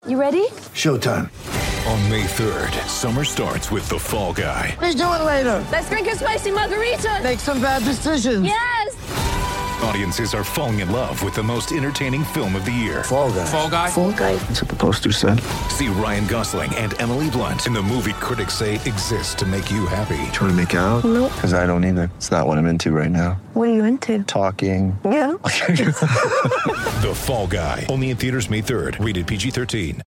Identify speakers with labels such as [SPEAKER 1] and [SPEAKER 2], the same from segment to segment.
[SPEAKER 1] You ready?
[SPEAKER 2] Showtime.
[SPEAKER 3] On May 3rd, summer starts with The Fall Guy.
[SPEAKER 2] Let's do it later.
[SPEAKER 1] Let's drink a spicy margarita.
[SPEAKER 2] Make some bad decisions.
[SPEAKER 1] Yes!
[SPEAKER 3] Audiences are falling in love with the most entertaining film of the year.
[SPEAKER 2] Fall Guy.
[SPEAKER 3] Fall Guy?
[SPEAKER 1] Fall guy.
[SPEAKER 2] That's what the poster said.
[SPEAKER 3] See Ryan Gosling and Emily Blunt in the movie critics say exists to make you happy.
[SPEAKER 2] Trying to make it out?
[SPEAKER 1] Nope.
[SPEAKER 2] Because I don't either. It's not what I'm into right now.
[SPEAKER 1] What are you into?
[SPEAKER 2] Talking.
[SPEAKER 1] Yeah.
[SPEAKER 3] The Fall Guy. Only in theaters May 3rd. Rated PG-13.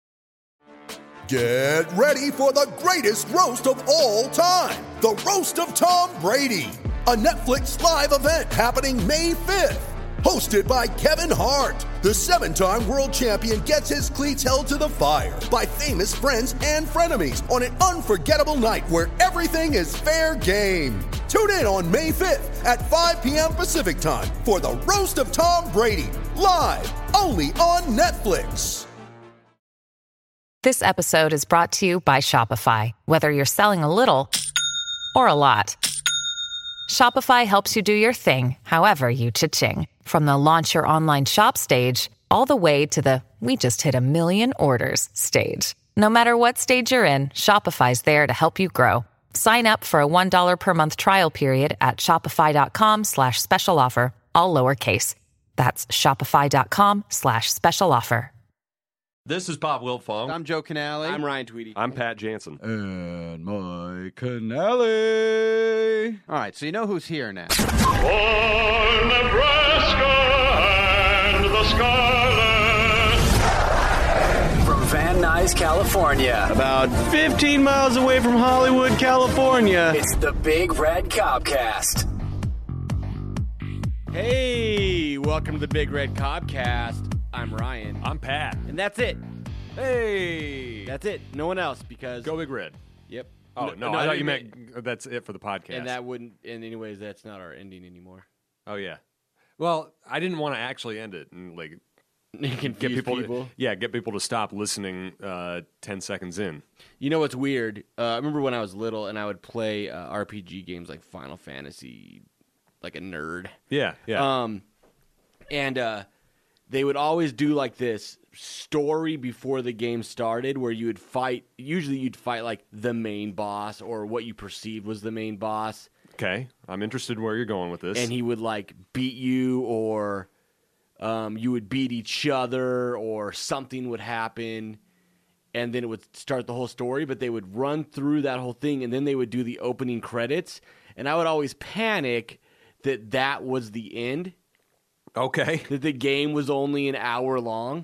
[SPEAKER 4] Get ready for the greatest roast of all time. The Roast of Tom Brady. A Netflix live event happening May 5th. Hosted by Kevin Hart. The 7-time world champion gets his cleats held to the fire by famous friends and frenemies on an unforgettable night where everything is fair game. Tune in on May 5th at 5 p.m. Pacific time for the Roast of Tom Brady. Live only on Netflix.
[SPEAKER 5] This episode is brought to you by Shopify. Whether you're selling a little or a lot, Shopify helps you do your thing, however you cha-ching. From the launch your online shop stage, all the way to the we just hit 1 million orders stage. No matter what stage you're in, Shopify's there to help you grow. Sign up for a $1 per month trial period at shopify.com/special offer, all lowercase. That's shopify.com/special offer.
[SPEAKER 6] This is Bob Wiltfong.
[SPEAKER 7] I'm Joe Canale.
[SPEAKER 8] I'm Ryan Tweedy.
[SPEAKER 6] I'm Pat Jansen.
[SPEAKER 7] And Mike Canale. All right, so you know who's here now.
[SPEAKER 9] For Nebraska and the Scarlet.
[SPEAKER 8] From Van Nuys, California.
[SPEAKER 10] About 15 miles away from Hollywood, California.
[SPEAKER 8] It's the Big Red Cobcast.
[SPEAKER 7] Hey, welcome to the Big Red Cobcast. I'm Ryan.
[SPEAKER 6] I'm Pat.
[SPEAKER 7] And that's it.
[SPEAKER 6] Hey!
[SPEAKER 7] That's it. No one else because...
[SPEAKER 6] Go Big Red.
[SPEAKER 7] Yep.
[SPEAKER 6] Oh, no, I thought you meant that's it for the podcast.
[SPEAKER 7] And that wouldn't... And anyways, that's not our ending anymore.
[SPEAKER 6] Oh, yeah. Well, I didn't want to actually end it and, like...
[SPEAKER 7] Confuse people.
[SPEAKER 6] Get people to stop listening 10 seconds in.
[SPEAKER 7] You know what's weird? I remember when I was little and I would play RPG games like Final Fantasy, like a nerd.
[SPEAKER 6] Yeah.
[SPEAKER 7] They would always do like this story before the game started where you would fight. Usually you'd fight like the main boss or what you perceived was the main boss.
[SPEAKER 6] Okay. I'm interested in where you're going with this.
[SPEAKER 7] And he would like beat you or you would beat each other or something would happen. And then it would start the whole story, but they would run through that whole thing and then they would do the opening credits. And I would always panic that was the end.
[SPEAKER 6] Okay.
[SPEAKER 7] That the game was only an hour long.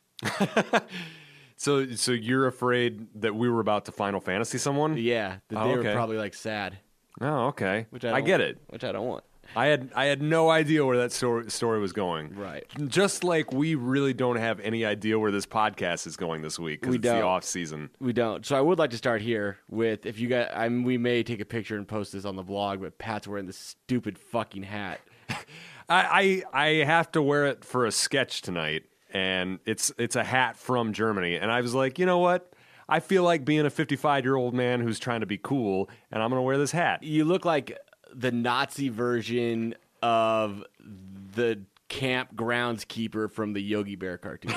[SPEAKER 6] So you're afraid that we were about to Final Fantasy someone?
[SPEAKER 7] Yeah, that they were probably like sad.
[SPEAKER 6] Oh, okay.
[SPEAKER 7] Which
[SPEAKER 6] I get it.
[SPEAKER 7] Which I don't want.
[SPEAKER 6] I had no idea where that story was going.
[SPEAKER 7] Right.
[SPEAKER 6] Just like we really don't have any idea where this podcast is going this week because it's the off season.
[SPEAKER 7] We don't. So I would like to start here with if you got. We may take a picture and post this on the blog, but Pat's wearing this stupid fucking hat.
[SPEAKER 6] I have to wear it for a sketch tonight, and it's a hat from Germany. And I was like, you know what? I feel like being a 55-year-old man who's trying to be cool, and I'm going to wear this hat.
[SPEAKER 7] You look like the Nazi version of the camp groundskeeper from the Yogi Bear cartoons.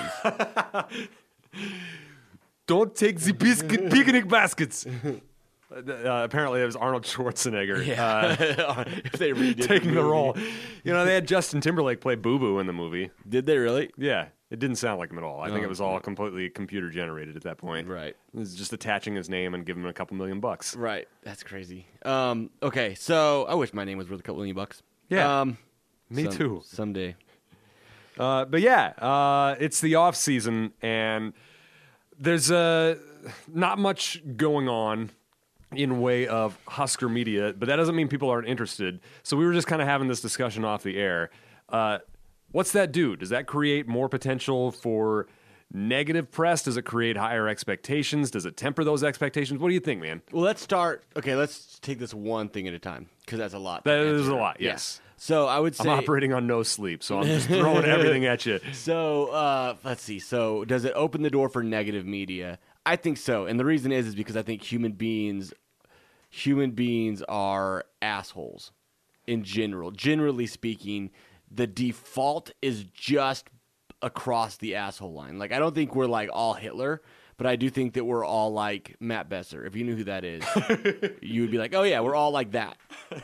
[SPEAKER 6] Don't take the picnic baskets. Apparently, it was Arnold Schwarzenegger.
[SPEAKER 7] Yeah. If they redid
[SPEAKER 6] taking the role. You know, they had Justin Timberlake play Boo Boo in the movie.
[SPEAKER 7] Did they really?
[SPEAKER 6] Yeah. It didn't sound like him at all. I think it was all completely computer generated at that point.
[SPEAKER 7] Right.
[SPEAKER 6] It was just attaching his name and giving him a couple $1 million.
[SPEAKER 7] Right. That's crazy. Okay, so I wish my name was worth a couple $1 million.
[SPEAKER 6] Yeah. Me too.
[SPEAKER 7] Someday.
[SPEAKER 6] But yeah, it's the off season, and there's not much going on in way of Husker media, but that doesn't mean people aren't interested. So we were just kind of having this discussion off the air. What's that do? Does that create more potential for negative press? Does it create higher expectations? Does it temper those expectations? What do you think, man?
[SPEAKER 7] Well, let's start. Okay, let's take this one thing at a time because that's a lot.
[SPEAKER 6] That is a lot, yes.
[SPEAKER 7] Yeah. So I would say
[SPEAKER 6] I'm operating on no sleep, so I'm just throwing everything at you.
[SPEAKER 7] So let's see. So does it open the door for negative media? I think so, and the reason is because I think human beings are assholes in general. Generally speaking, the default is just across the asshole line. Like, I don't think we're like all Hitler, but I do think that we're all like Matt Besser. If you knew who that is, you would be like, oh yeah, we're all like that.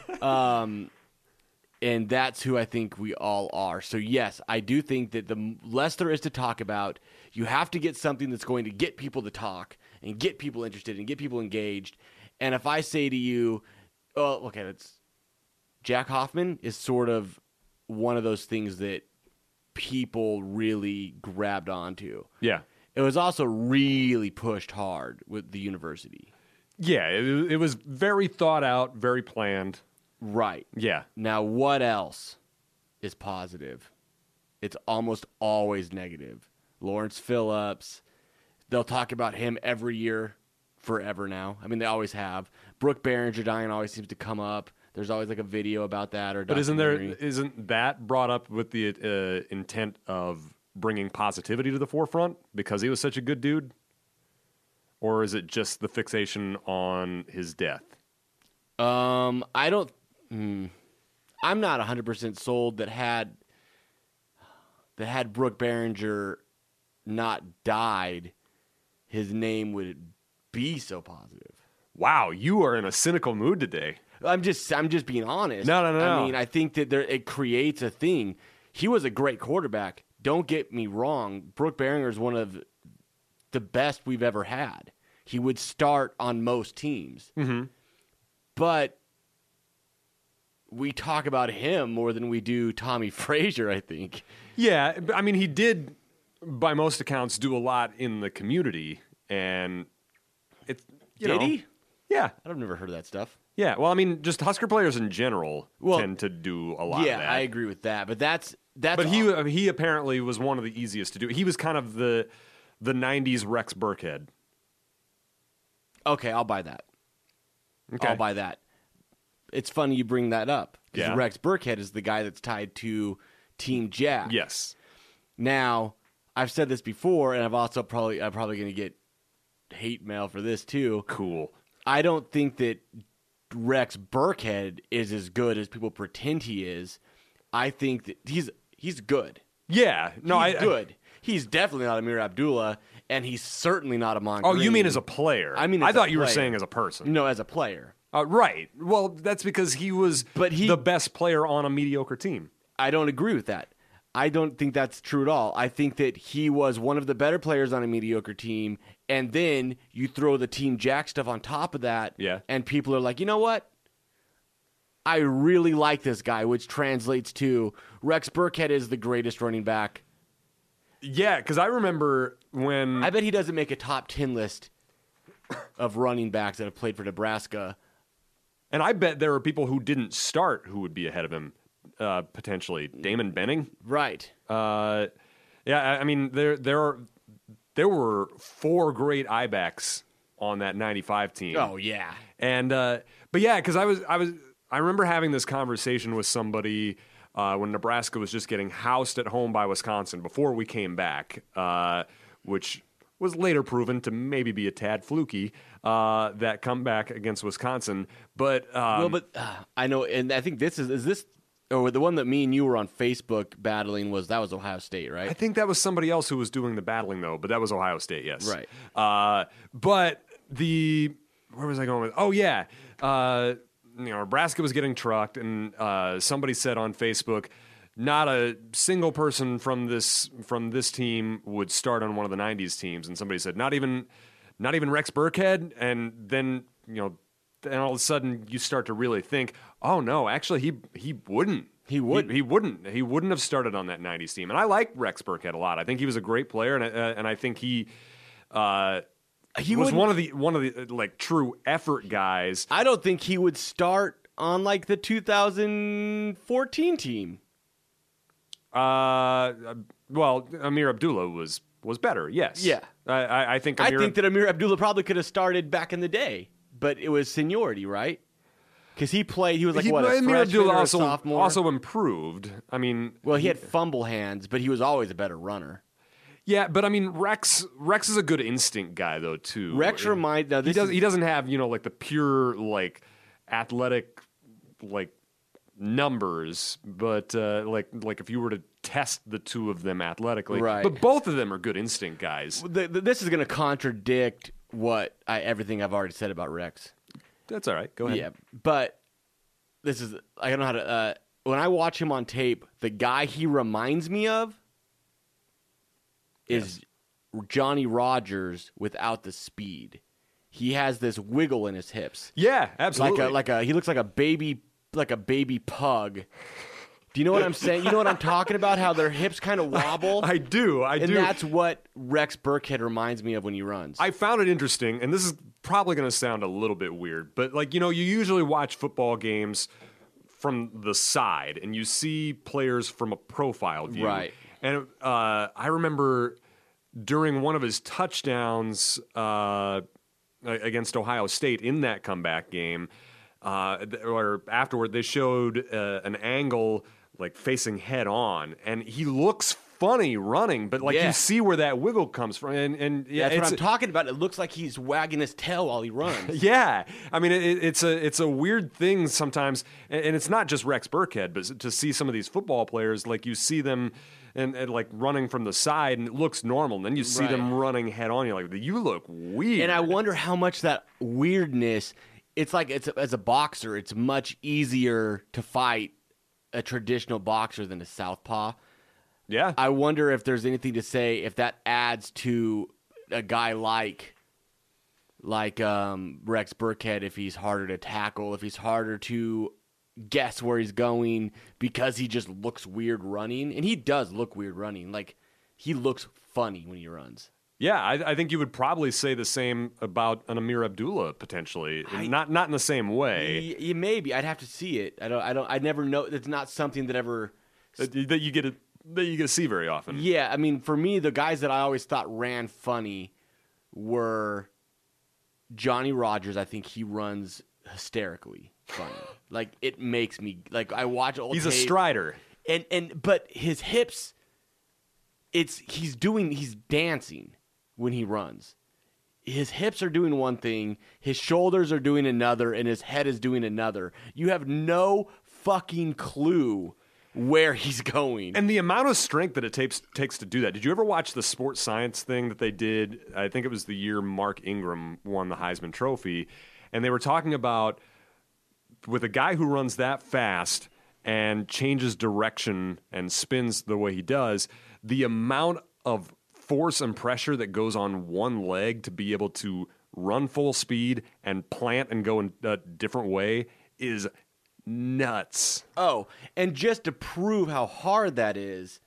[SPEAKER 7] And that's who I think we all are. So yes, I do think that the less there is to talk about, you have to get something that's going to get people to talk and get people interested and get people engaged. And if I say to you, oh, okay, Jack Hoffman is sort of one of those things that people really grabbed onto.
[SPEAKER 6] Yeah.
[SPEAKER 7] It was also really pushed hard with the university.
[SPEAKER 6] Yeah, it was very thought out, very planned.
[SPEAKER 7] Right.
[SPEAKER 6] Yeah.
[SPEAKER 7] Now, what else is positive? It's almost always negative. Lawrence Phillips, they'll talk about him every year forever now. I mean, they always have. Brooke Behringer always seems to come up. There's always like a video about that or documentary.
[SPEAKER 6] But isn't that brought up with the intent of bringing positivity to the forefront because he was such a good dude? Or is it just the fixation on his death?
[SPEAKER 7] I don't. I'm not 100% sold that had Brooke Behringer not died, his name would be so positive.
[SPEAKER 6] Wow, you are in a cynical mood today.
[SPEAKER 7] I'm just being honest.
[SPEAKER 6] No.
[SPEAKER 7] I mean, I think that it creates a thing. He was a great quarterback. Don't get me wrong. Brooke Behringer is one of the best we've ever had. He would start on most teams.
[SPEAKER 6] Mm-hmm.
[SPEAKER 7] But we talk about him more than we do Tommy Frazier, I think.
[SPEAKER 6] Yeah, I mean, he did, by most accounts, do a lot in the community, and it's
[SPEAKER 7] Did he?
[SPEAKER 6] Yeah,
[SPEAKER 7] I've never heard of that stuff.
[SPEAKER 6] Yeah, well, I mean, just Husker players in general tend to do a lot of that.
[SPEAKER 7] Yeah, I agree with that, but that's.
[SPEAKER 6] But he apparently was one of the easiest to do. He was kind of the '90s Rex Burkhead.
[SPEAKER 7] Okay, I'll buy that.
[SPEAKER 6] Okay.
[SPEAKER 7] I'll buy that. It's funny you bring that up because
[SPEAKER 6] Yeah.
[SPEAKER 7] Rex Burkhead is the guy that's tied to Team Jack.
[SPEAKER 6] Yes.
[SPEAKER 7] Now, I've said this before, and I'm probably going to get hate mail for this too.
[SPEAKER 6] Cool.
[SPEAKER 7] I don't think that Rex Burkhead is as good as people pretend he is. I think that he's good.
[SPEAKER 6] Yeah. No,
[SPEAKER 7] he's good. He's definitely not Amir Abdullah, and he's certainly not Amon
[SPEAKER 6] Oh,
[SPEAKER 7] Green.
[SPEAKER 6] you mean as a player?
[SPEAKER 7] I mean,
[SPEAKER 6] I
[SPEAKER 7] as a
[SPEAKER 6] thought you were
[SPEAKER 7] player.
[SPEAKER 6] saying as a person.
[SPEAKER 7] No, as a player.
[SPEAKER 6] Right. Well, that's because he was the best player on a mediocre team.
[SPEAKER 7] I don't agree with that. I don't think that's true at all. I think that he was one of the better players on a mediocre team, and then you throw the Team Jack stuff on top of that, and people are like, you know what? I really like this guy, which translates to Rex Burkhead is the greatest running back.
[SPEAKER 6] Yeah, because I remember when...
[SPEAKER 7] I bet he doesn't make a top 10 list of running backs that have played for Nebraska.
[SPEAKER 6] And I bet there are people who didn't start who would be ahead of him, potentially. Damon Benning?
[SPEAKER 7] Right.
[SPEAKER 6] Yeah, I mean, there were 4 great I-backs on that 95 team.
[SPEAKER 7] Oh, yeah.
[SPEAKER 6] And, but yeah, because I remember having this conversation with somebody when Nebraska was just getting housed at home by Wisconsin before we came back, which was later proven to maybe be a tad fluky, that comeback against Wisconsin. But
[SPEAKER 7] I know, and I think this is this, or the one that me and you were on Facebook battling was Ohio State, right?
[SPEAKER 6] I think that was somebody else who was doing the battling, though, but that was Ohio State, yes.
[SPEAKER 7] Right.
[SPEAKER 6] But where was I going with? Oh, yeah. Nebraska was getting trucked, and somebody said on Facebook, not a single person from this team would start on one of the 90s teams. And somebody said, not even Rex Burkhead. And then, then all of a sudden you start to really think, oh no, actually he wouldn't. He wouldn't have started on that 90s team. And I like Rex Burkhead a lot. I think he was a great player, and I think he was one of the like true effort guys.
[SPEAKER 7] I don't think he would start on like the 2014 team.
[SPEAKER 6] Well, Amir Abdullah was better. Yes.
[SPEAKER 7] Yeah.
[SPEAKER 6] I think
[SPEAKER 7] that Amir Abdullah probably could have started back in the day, but it was seniority, right? Because he played. He was like a
[SPEAKER 6] Amir
[SPEAKER 7] freshman or a
[SPEAKER 6] also,
[SPEAKER 7] sophomore.
[SPEAKER 6] Also improved. I mean,
[SPEAKER 7] well, he had fumble hands, but he was always a better runner.
[SPEAKER 6] Yeah, but I mean, Rex is a good instinct guy though too.
[SPEAKER 7] Rex
[SPEAKER 6] he doesn't have like the pure like athletic like numbers, but like if you were to test the two of them athletically,
[SPEAKER 7] Right.
[SPEAKER 6] But both of them are good instinct guys.
[SPEAKER 7] This is going to contradict everything I've already said about Rex.
[SPEAKER 6] That's all right. Go ahead.
[SPEAKER 7] Yeah, but this is I don't know how to. When I watch him on tape, the guy he reminds me of is Johnny Rodgers without the speed. He has this wiggle in his hips.
[SPEAKER 6] Yeah, absolutely.
[SPEAKER 7] He looks like a baby pug. Do you know what I'm saying? You know what I'm talking about? How their hips kind of wobble.
[SPEAKER 6] I do.
[SPEAKER 7] And that's what Rex Burkhead reminds me of when he runs.
[SPEAKER 6] I found it interesting, and this is probably going to sound a little bit weird, but you usually watch football games from the side, and you see players from a profile view.
[SPEAKER 7] Right.
[SPEAKER 6] And I remember during one of his touchdowns against Ohio State in that comeback game, or afterward, they showed an angle facing head on, and he looks funny running, but you see where that wiggle comes from, and yeah,
[SPEAKER 7] that's what I'm talking about. It looks like he's wagging his tail while he runs.
[SPEAKER 6] Yeah, I mean it's a weird thing sometimes, and it's not just Rex Burkhead, but to see some of these football players, you see them and running from the side, and it looks normal, and then you see them running head on. You're like, you look weird,
[SPEAKER 7] and I wonder how much that weirdness. It's as a boxer, it's much easier to fight a traditional boxer than a southpaw.
[SPEAKER 6] Yeah.
[SPEAKER 7] I wonder if there's anything to say if that adds to a guy like Rex Burkhead, if he's harder to tackle, if he's harder to guess where he's going because he just looks weird running. And he does look weird running. He looks funny when he runs.
[SPEAKER 6] Yeah, I think you would probably say the same about an Amir Abdullah potentially, not in the same way.
[SPEAKER 7] Maybe I'd have to see it. I never know. It's not something that ever
[SPEAKER 6] that you get to see very often.
[SPEAKER 7] Yeah, I mean, for me, the guys that I always thought ran funny were Johnny Rodgers. I think he runs hysterically funny. It makes me I watch old.
[SPEAKER 6] He's
[SPEAKER 7] tape,
[SPEAKER 6] a strider,
[SPEAKER 7] but his hips. He's dancing when he runs. His hips are doing one thing, his shoulders are doing another, and his head is doing another. You have no fucking clue where he's going.
[SPEAKER 6] And the amount of strength that it takes to do that. Did you ever watch the sports science thing that they did? I think it was the year Mark Ingram won the Heisman Trophy. And they were talking about with a guy who runs that fast and changes direction and spins the way he does, the amount of force and pressure that goes on one leg to be able to run full speed and plant and go in a different way is nuts.
[SPEAKER 7] Oh, and just to prove how hard that is,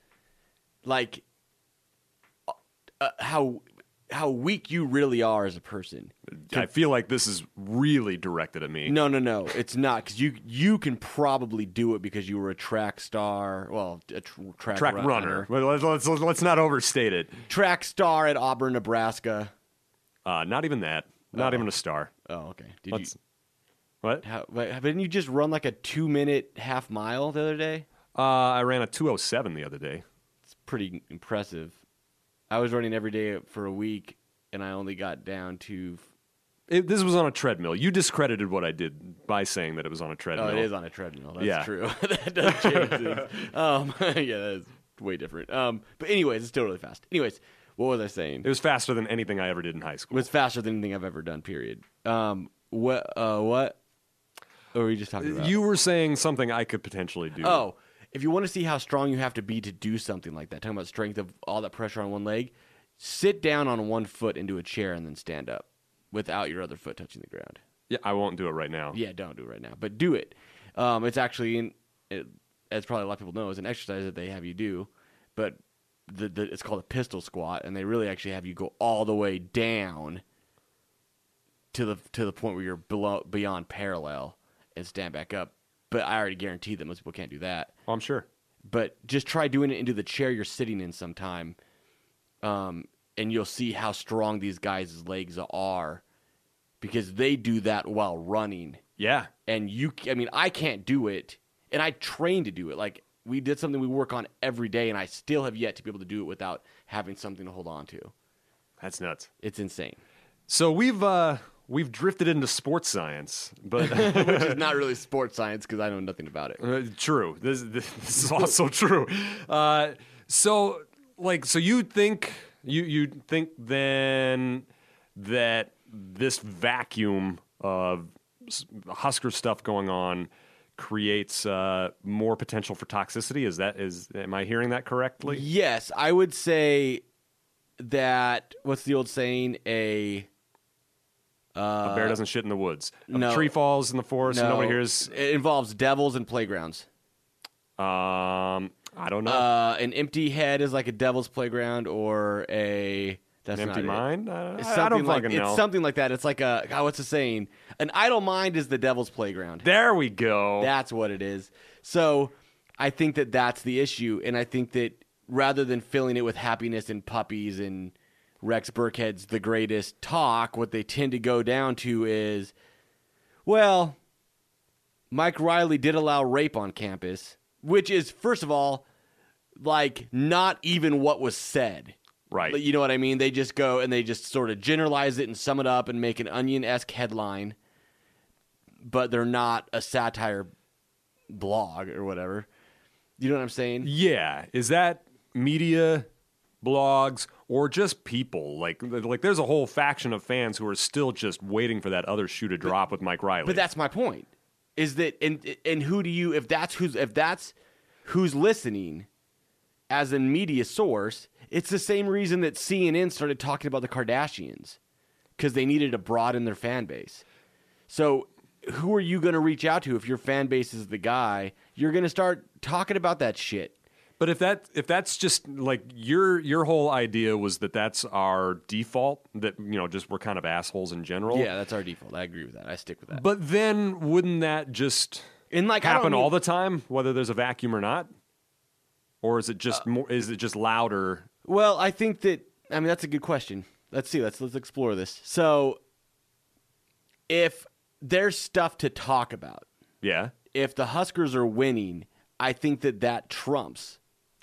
[SPEAKER 7] how weak you really are as a person.
[SPEAKER 6] I feel like this is really directed at me.
[SPEAKER 7] No, it's not, because you can probably do it because you were a track star. Well, a track runner.
[SPEAKER 6] Well, let's not overstate it.
[SPEAKER 7] Track star at Auburn, Nebraska.
[SPEAKER 6] Not even that. Not even a star.
[SPEAKER 7] Oh, okay.
[SPEAKER 6] What?
[SPEAKER 7] Didn't you just run a 2-minute half mile the other day?
[SPEAKER 6] I ran a 2:07 the other day.
[SPEAKER 7] It's pretty impressive. I was running every day for a week, and I only got down to...
[SPEAKER 6] This was on a treadmill. You discredited what I did by saying that it was on a treadmill.
[SPEAKER 7] Oh, it is on a treadmill. That's true. That does change things. Yeah, that is way different. But anyways, it's still really fast. Anyways, what was I saying?
[SPEAKER 6] It was faster than anything I ever did in high school.
[SPEAKER 7] It was faster than anything I've ever done, period. What? What were you just talking about?
[SPEAKER 6] You were saying something I could potentially do.
[SPEAKER 7] Oh, if you want to see how strong you have to be to do something like that, talking about strength of all that pressure on one leg, sit down on one foot into a chair and then stand up without your other foot touching the ground.
[SPEAKER 6] Yeah, I won't do it right now.
[SPEAKER 7] Yeah, don't do it right now, but do it. It's actually, as probably a lot of people know, it's an exercise that they have you do, but it's called a pistol squat, and they really actually have you go all the way down to the point where you're beyond parallel and stand back up. But I already guarantee that most people can't do that.
[SPEAKER 6] Oh, I'm sure.
[SPEAKER 7] But just try doing it into the chair you're sitting in sometime, and you'll see how strong these guys' legs are, because they do that while running.
[SPEAKER 6] Yeah.
[SPEAKER 7] And I can't do it, and I train to do it. We did something we work on every day, and I still have yet to be able to do it without having something to hold on to.
[SPEAKER 6] That's nuts.
[SPEAKER 7] It's insane.
[SPEAKER 6] So we've We've drifted into sports science, but
[SPEAKER 7] which is not really sports science because I know nothing about it.
[SPEAKER 6] True. This is also true. So you think then that this vacuum of Husker stuff going on creates more potential for toxicity? Am I hearing that correctly?
[SPEAKER 7] Yes, I would say that. What's the old saying? A
[SPEAKER 6] bear doesn't shit in the woods.
[SPEAKER 7] No.
[SPEAKER 6] A tree falls in the forest and nobody hears.
[SPEAKER 7] It involves devils and playgrounds.
[SPEAKER 6] I don't know.
[SPEAKER 7] An empty head is like a devil's playground, or an
[SPEAKER 6] empty mind? I don't fucking know.
[SPEAKER 7] It's something like that. It's like what's the saying? An idle mind is the devil's playground.
[SPEAKER 6] There we go.
[SPEAKER 7] That's what it is. So I think that that's the issue, and I think that rather than filling it with happiness and puppies and Rex Burkhead's the greatest talk, what they tend to go down to is, well, Mike Riley did allow rape on campus, which is, first of all, like not even what was said.
[SPEAKER 6] Right.
[SPEAKER 7] You know what I mean? They just go and they just sort of generalize it and sum it up and make an Onion-esque headline, but they're not a satire blog or whatever. You know what I'm saying?
[SPEAKER 6] Yeah. Is that media, blogs, or just people? Like there's a whole faction of fans who are still just waiting for that other shoe to drop with Mike Riley.
[SPEAKER 7] But that's my point. Is that and who do you if that's who's listening as a media source? It's the same reason that CNN started talking about the Kardashians, because they needed to broaden their fan base. So who are you going to reach out to if your fan base is the guy? You're going to start talking about that shit.
[SPEAKER 6] But if that's just like your whole idea was that that's our default, that just we're kind of assholes in general.
[SPEAKER 7] Yeah, that's our default. I agree with that. I stick with that.
[SPEAKER 6] But then wouldn't that just happen all the time, whether there's a vacuum or not? Or is it just more? Is it just louder?
[SPEAKER 7] Well, I think that that's a good question. Let's see. Let's explore this. So, if there's stuff to talk about,
[SPEAKER 6] yeah.
[SPEAKER 7] If the Huskers are winning, I think that trumps.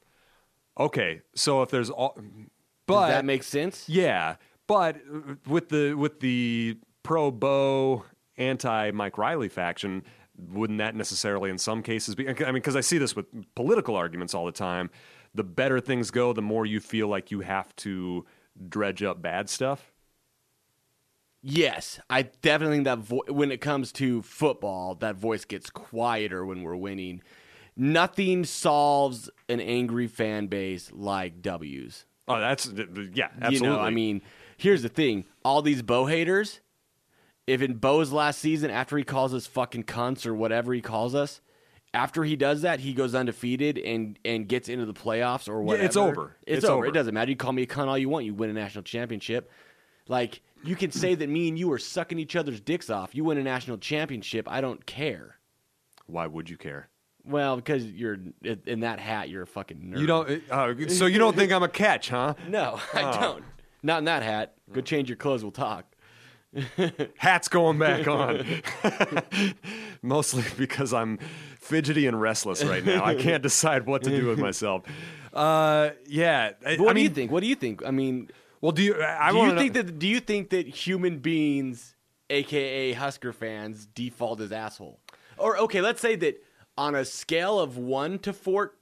[SPEAKER 6] Okay, so if there's all,
[SPEAKER 7] does that make sense?
[SPEAKER 6] Yeah, but with the pro Bo, anti Mike Riley faction, wouldn't that necessarily in some cases be? Because I see this with political arguments all the time. The better things go, the more you feel like you have to dredge up bad stuff.
[SPEAKER 7] Yes, I definitely think that when it comes to football, that voice gets quieter when we're winning. Nothing solves an angry fan base like W's.
[SPEAKER 6] Oh, yeah, absolutely.
[SPEAKER 7] Here's the thing. All these Bo haters, if in Bo's last season, after he calls us fucking cunts or whatever he calls us, after he does that, he goes undefeated and gets into the playoffs or whatever.
[SPEAKER 6] Yeah, it's over.
[SPEAKER 7] It's over. It doesn't matter. You call me a cunt all you want. You win a national championship. Like, you can say that me and you are sucking each other's dicks off. You win a national championship. I don't care.
[SPEAKER 6] Why would you care?
[SPEAKER 7] Well, because you're in that hat, you're a fucking nerd.
[SPEAKER 6] You don't. So you don't think I'm a catch, huh?
[SPEAKER 7] No, I don't. Not in that hat. Go change your clothes. We'll talk.
[SPEAKER 6] Hat's going back on. Mostly because I'm fidgety and restless right now. I can't decide what to do with myself. Yeah.
[SPEAKER 7] What do you think? What do you think?
[SPEAKER 6] Well, do
[SPEAKER 7] you think that human beings, aka Husker fans, default as asshole? Or okay, let's say that on a scale of 1 to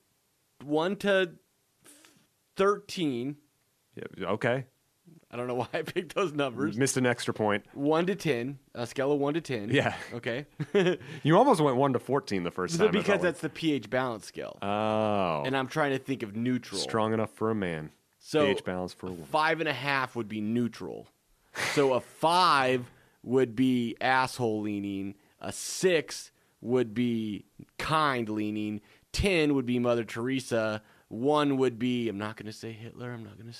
[SPEAKER 7] 13.
[SPEAKER 6] Yeah, okay.
[SPEAKER 7] I don't know why I picked those numbers.
[SPEAKER 6] Missed an extra point.
[SPEAKER 7] 1 to 10, a scale of 1 to 10.
[SPEAKER 6] Yeah.
[SPEAKER 7] Okay.
[SPEAKER 6] You almost went 1 to 14 the first time.
[SPEAKER 7] Because that's the pH balance scale.
[SPEAKER 6] Oh.
[SPEAKER 7] And I'm trying to think of neutral.
[SPEAKER 6] Strong enough for a man.
[SPEAKER 7] So
[SPEAKER 6] pH balance for a woman.
[SPEAKER 7] 5.5 would be neutral. So a 5 would be asshole leaning. A 6 would be kind leaning. 10 would be Mother Teresa. 1 would be, I'm not going to say Hitler.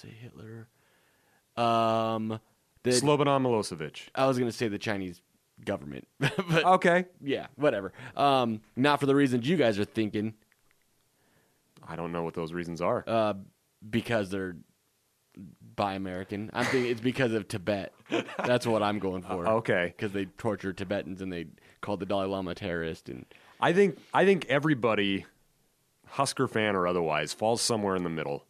[SPEAKER 6] Slobodan Milosevic.
[SPEAKER 7] I was going to say the Chinese government. But
[SPEAKER 6] okay.
[SPEAKER 7] Yeah, whatever. Not for the reasons you guys are thinking.
[SPEAKER 6] I don't know what those reasons are.
[SPEAKER 7] Because they're buy American. I'm thinking it's because of Tibet. That's what I'm going for.
[SPEAKER 6] Okay.
[SPEAKER 7] Because they torture Tibetans and they called the Dalai Lama a terrorist. And
[SPEAKER 6] I think everybody, Husker fan or otherwise, falls somewhere in the middle.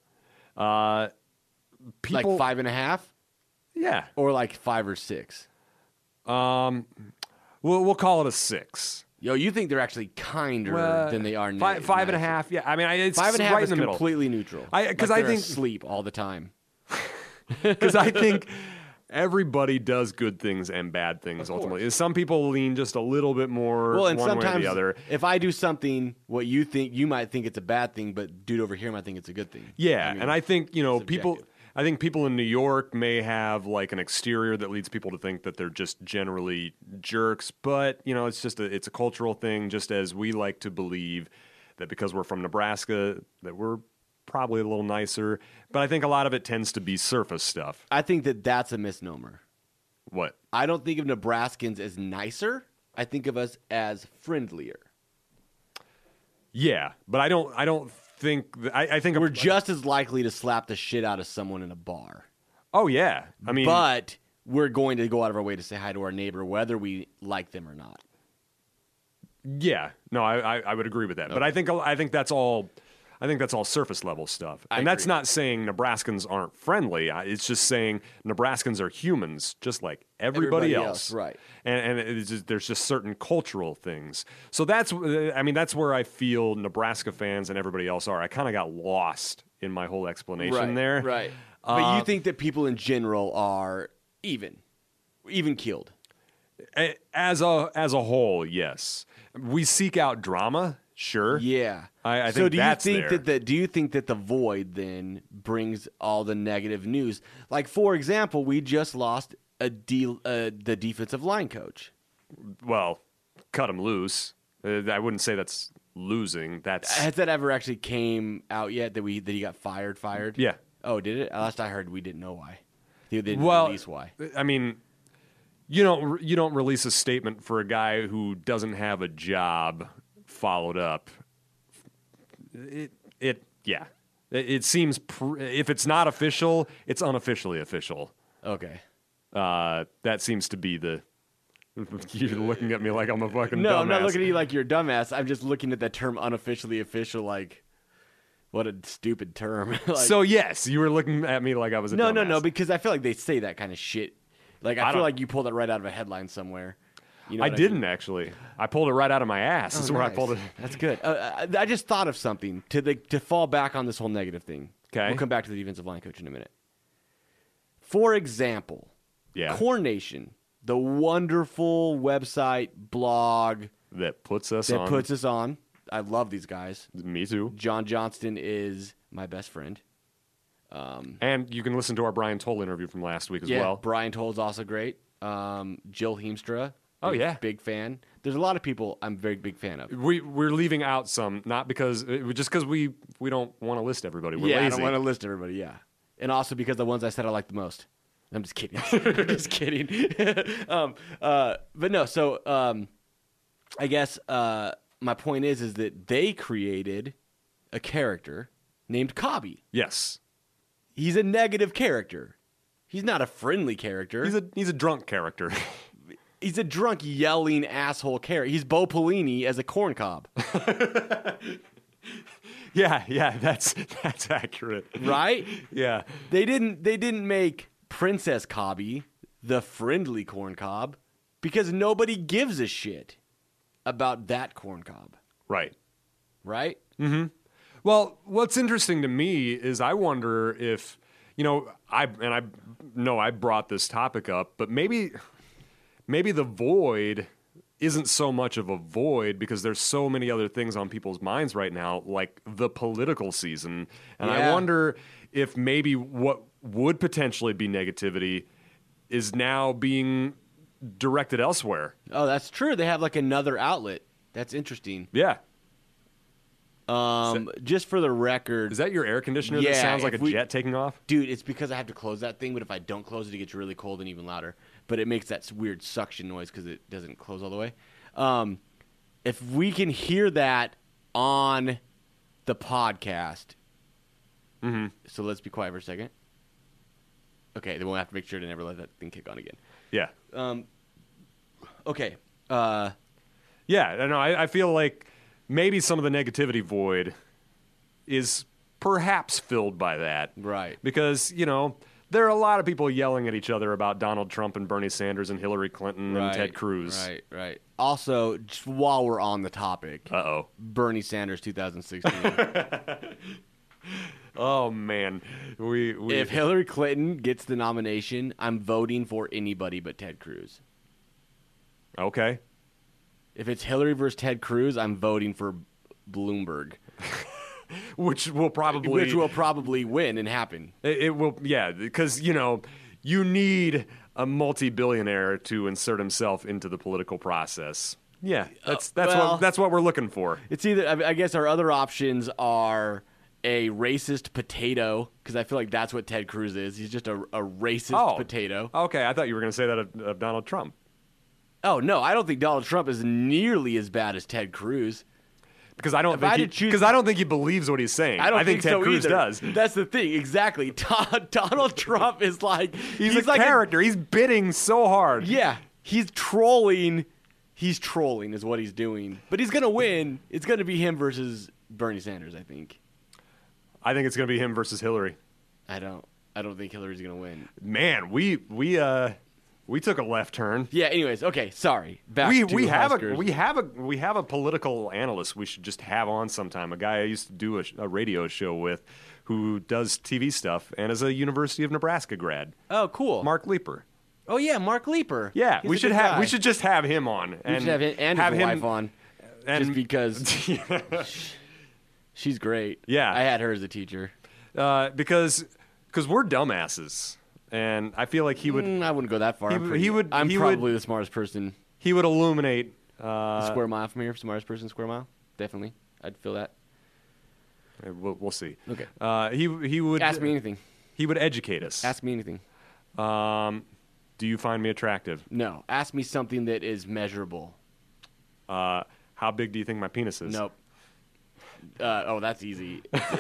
[SPEAKER 7] People, like 5.5?
[SPEAKER 6] Yeah.
[SPEAKER 7] Or like 5 or 6?
[SPEAKER 6] We'll call it a 6.
[SPEAKER 7] Yo, you think they're actually kinder than they are now?
[SPEAKER 6] 5.5. Yeah, I mean, it's
[SPEAKER 7] 5.5
[SPEAKER 6] right
[SPEAKER 7] is
[SPEAKER 6] in the middle.
[SPEAKER 7] Completely neutral.
[SPEAKER 6] Because
[SPEAKER 7] like
[SPEAKER 6] I think
[SPEAKER 7] asleep all the time.
[SPEAKER 6] Because I think everybody does good things and bad things ultimately. Some people lean just a little bit more
[SPEAKER 7] and
[SPEAKER 6] one way or
[SPEAKER 7] sometimes
[SPEAKER 6] the other.
[SPEAKER 7] If I do something, what you might think it's a bad thing, but dude over here might think it's a good thing.
[SPEAKER 6] Yeah,
[SPEAKER 7] I mean,
[SPEAKER 6] and I think people.
[SPEAKER 7] subjective.
[SPEAKER 6] I think people in New York may have like an exterior that leads people to think that they're just generally jerks, but it's just it's a cultural thing. Just as we like to believe that because we're from Nebraska that we're probably a little nicer, but I think a lot of it tends to be surface stuff.
[SPEAKER 7] I think that's a misnomer.
[SPEAKER 6] What?
[SPEAKER 7] I don't think of Nebraskans as nicer. I think of us as friendlier.
[SPEAKER 6] Yeah, but I don't think I think
[SPEAKER 7] we're just as likely to slap the shit out of someone in a bar.
[SPEAKER 6] Oh yeah, I mean,
[SPEAKER 7] but we're going to go out of our way to say hi to our neighbor, whether we like them or not.
[SPEAKER 6] Yeah, no, I would agree with that. Okay. But I think that's all. I think that's all surface level stuff, and that's not saying Nebraskans aren't friendly. It's just saying Nebraskans are humans, just like everybody else.
[SPEAKER 7] Right?
[SPEAKER 6] And it's just, there's just certain cultural things. So that's where I feel Nebraska fans and everybody else are. I kind of got lost in my whole explanation there.
[SPEAKER 7] Right. But you think that people in general are even keeled?
[SPEAKER 6] As a whole, yes. We seek out drama. Sure.
[SPEAKER 7] Yeah.
[SPEAKER 6] I think
[SPEAKER 7] so do
[SPEAKER 6] that's
[SPEAKER 7] you think
[SPEAKER 6] there.
[SPEAKER 7] do you think that the void then brings all the negative news? Like, for example, we just lost the defensive line coach.
[SPEAKER 6] Well, cut him loose. I wouldn't say that's losing.
[SPEAKER 7] Has that ever actually came out yet that he got fired?
[SPEAKER 6] Yeah.
[SPEAKER 7] Oh, did it? Last I heard, we didn't know why. They didn't release why.
[SPEAKER 6] I mean, you don't release a statement for a guy who doesn't have a job followed up. It seems if it's not official, it's unofficially official.
[SPEAKER 7] Okay.
[SPEAKER 6] That seems to be the. You're looking at me like I'm a fucking
[SPEAKER 7] no,
[SPEAKER 6] dumbass.
[SPEAKER 7] I'm not looking at you like you're a dumbass. I'm just looking at that term unofficially official, like, what a stupid term. Like,
[SPEAKER 6] so yes, you were looking at me like I was a dumbass.
[SPEAKER 7] No, because I feel like they say that kind of shit. Like, I feel like you pulled it right out of a headline somewhere. You know
[SPEAKER 6] I didn't actually. I pulled it right out of my ass. That's where I pulled it.
[SPEAKER 7] That's good. I just thought of something to fall back on this whole negative thing.
[SPEAKER 6] Okay.
[SPEAKER 7] We'll come back to the defensive line coach in a minute. For example, Corn Nation, the wonderful website, blog
[SPEAKER 6] that puts us
[SPEAKER 7] on. I love these guys.
[SPEAKER 6] Me too.
[SPEAKER 7] John Johnston is my best friend.
[SPEAKER 6] And you can listen to our Brian Toll interview from last week as well.
[SPEAKER 7] Brian Toll is also great. Jill Heemstra.
[SPEAKER 6] Oh, yeah.
[SPEAKER 7] Big fan. There's a lot of people I'm a very big fan of.
[SPEAKER 6] We're leaving out some, not because we don't want to list everybody. We're lazy.
[SPEAKER 7] I don't want to list everybody, yeah. And also because the ones I said I like the most. I'm just kidding. I'm just kidding. But no, so I guess my point is that they created a character named Cobby.
[SPEAKER 6] Yes.
[SPEAKER 7] He's a negative character. He's not a friendly character.
[SPEAKER 6] He's a drunk character.
[SPEAKER 7] He's a drunk, yelling asshole character. He's Bo Pelini as a corn cob.
[SPEAKER 6] Yeah, that's accurate.
[SPEAKER 7] Right?
[SPEAKER 6] Yeah.
[SPEAKER 7] They didn't make Princess Cobby the friendly corn cob because nobody gives a shit about that corn cob.
[SPEAKER 6] Right?
[SPEAKER 7] Mm-hmm.
[SPEAKER 6] Well, what's interesting to me is I wonder if, I know I brought this topic up, but maybe the void isn't so much of a void because there's so many other things on people's minds right now, like the political season. And I wonder if maybe what would potentially be negativity is now being directed elsewhere.
[SPEAKER 7] Oh, that's true. They have like another outlet. That's interesting.
[SPEAKER 6] Yeah.
[SPEAKER 7] Just for the record,
[SPEAKER 6] is that your air conditioner that sounds like a jet taking off?
[SPEAKER 7] Dude, it's because I have to close that thing, but if I don't close it gets really cold and even louder. But it makes that weird suction noise because it doesn't close all the way. If we can hear that on the podcast, so let's be quiet for a second. Okay, then we'll have to make sure to never let that thing kick on again.
[SPEAKER 6] Yeah.
[SPEAKER 7] Okay.
[SPEAKER 6] Yeah, no, I feel like maybe some of the negativity void is perhaps filled by that.
[SPEAKER 7] Right.
[SPEAKER 6] Because, there are a lot of people yelling at each other about Donald Trump and Bernie Sanders and Hillary Clinton and Ted Cruz.
[SPEAKER 7] Right. Also, just while we're on the topic,
[SPEAKER 6] Uh-oh.
[SPEAKER 7] Bernie Sanders 2016.
[SPEAKER 6] Oh, man.
[SPEAKER 7] If Hillary Clinton gets the nomination, I'm voting for anybody but Ted Cruz.
[SPEAKER 6] Okay.
[SPEAKER 7] If it's Hillary versus Ted Cruz, I'm voting for Bloomberg.
[SPEAKER 6] Which will probably
[SPEAKER 7] win and happen.
[SPEAKER 6] It will, yeah, because, you need a multi-billionaire to insert himself into the political process. Yeah, that's what we're looking for.
[SPEAKER 7] It's either, I guess our other options are a racist potato, because I feel like that's what Ted Cruz is. He's just a racist potato.
[SPEAKER 6] Okay, I thought you were going to say that of Donald Trump.
[SPEAKER 7] Oh, no, I don't think Donald Trump is nearly as bad as Ted Cruz.
[SPEAKER 6] Because I don't think he believes what he's saying.
[SPEAKER 7] I think
[SPEAKER 6] Ted
[SPEAKER 7] so
[SPEAKER 6] Cruz
[SPEAKER 7] either.
[SPEAKER 6] does.
[SPEAKER 7] That's the thing, exactly. Donald Trump is like
[SPEAKER 6] he's a character. He's bidding so hard.
[SPEAKER 7] Yeah, he's trolling. He's trolling is what he's doing. But he's gonna win. It's gonna be him versus Bernie Sanders, I think.
[SPEAKER 6] I think it's gonna be him versus Hillary.
[SPEAKER 7] I don't think Hillary's gonna win.
[SPEAKER 6] Man, we took a left turn.
[SPEAKER 7] Yeah. Anyways, okay. Sorry.
[SPEAKER 6] We have a political analyst we should just have on sometime. A guy I used to do a radio show with, who does TV stuff and is a University of Nebraska grad.
[SPEAKER 7] Oh, cool.
[SPEAKER 6] Mark Leeper.
[SPEAKER 7] Oh yeah, Mark Leeper.
[SPEAKER 6] Yeah,
[SPEAKER 7] He's
[SPEAKER 6] we
[SPEAKER 7] a
[SPEAKER 6] should
[SPEAKER 7] good
[SPEAKER 6] have.
[SPEAKER 7] guy.
[SPEAKER 6] We should just have him on.
[SPEAKER 7] We should have him and his wife on. Just because she's great.
[SPEAKER 6] Yeah,
[SPEAKER 7] I had her as a teacher.
[SPEAKER 6] Because we're dumbasses. And I feel like he would.
[SPEAKER 7] I wouldn't go that far. I'm probably the smartest person.
[SPEAKER 6] He would illuminate.
[SPEAKER 7] Square mile from here, smartest person, square mile. Definitely, I'd feel that.
[SPEAKER 6] We'll see.
[SPEAKER 7] Okay.
[SPEAKER 6] He would
[SPEAKER 7] ask me anything.
[SPEAKER 6] He would educate us.
[SPEAKER 7] Ask me anything.
[SPEAKER 6] Do you find me attractive?
[SPEAKER 7] No. Ask me something that is measurable.
[SPEAKER 6] How big do you think my penis is?
[SPEAKER 7] Nope. That's easy.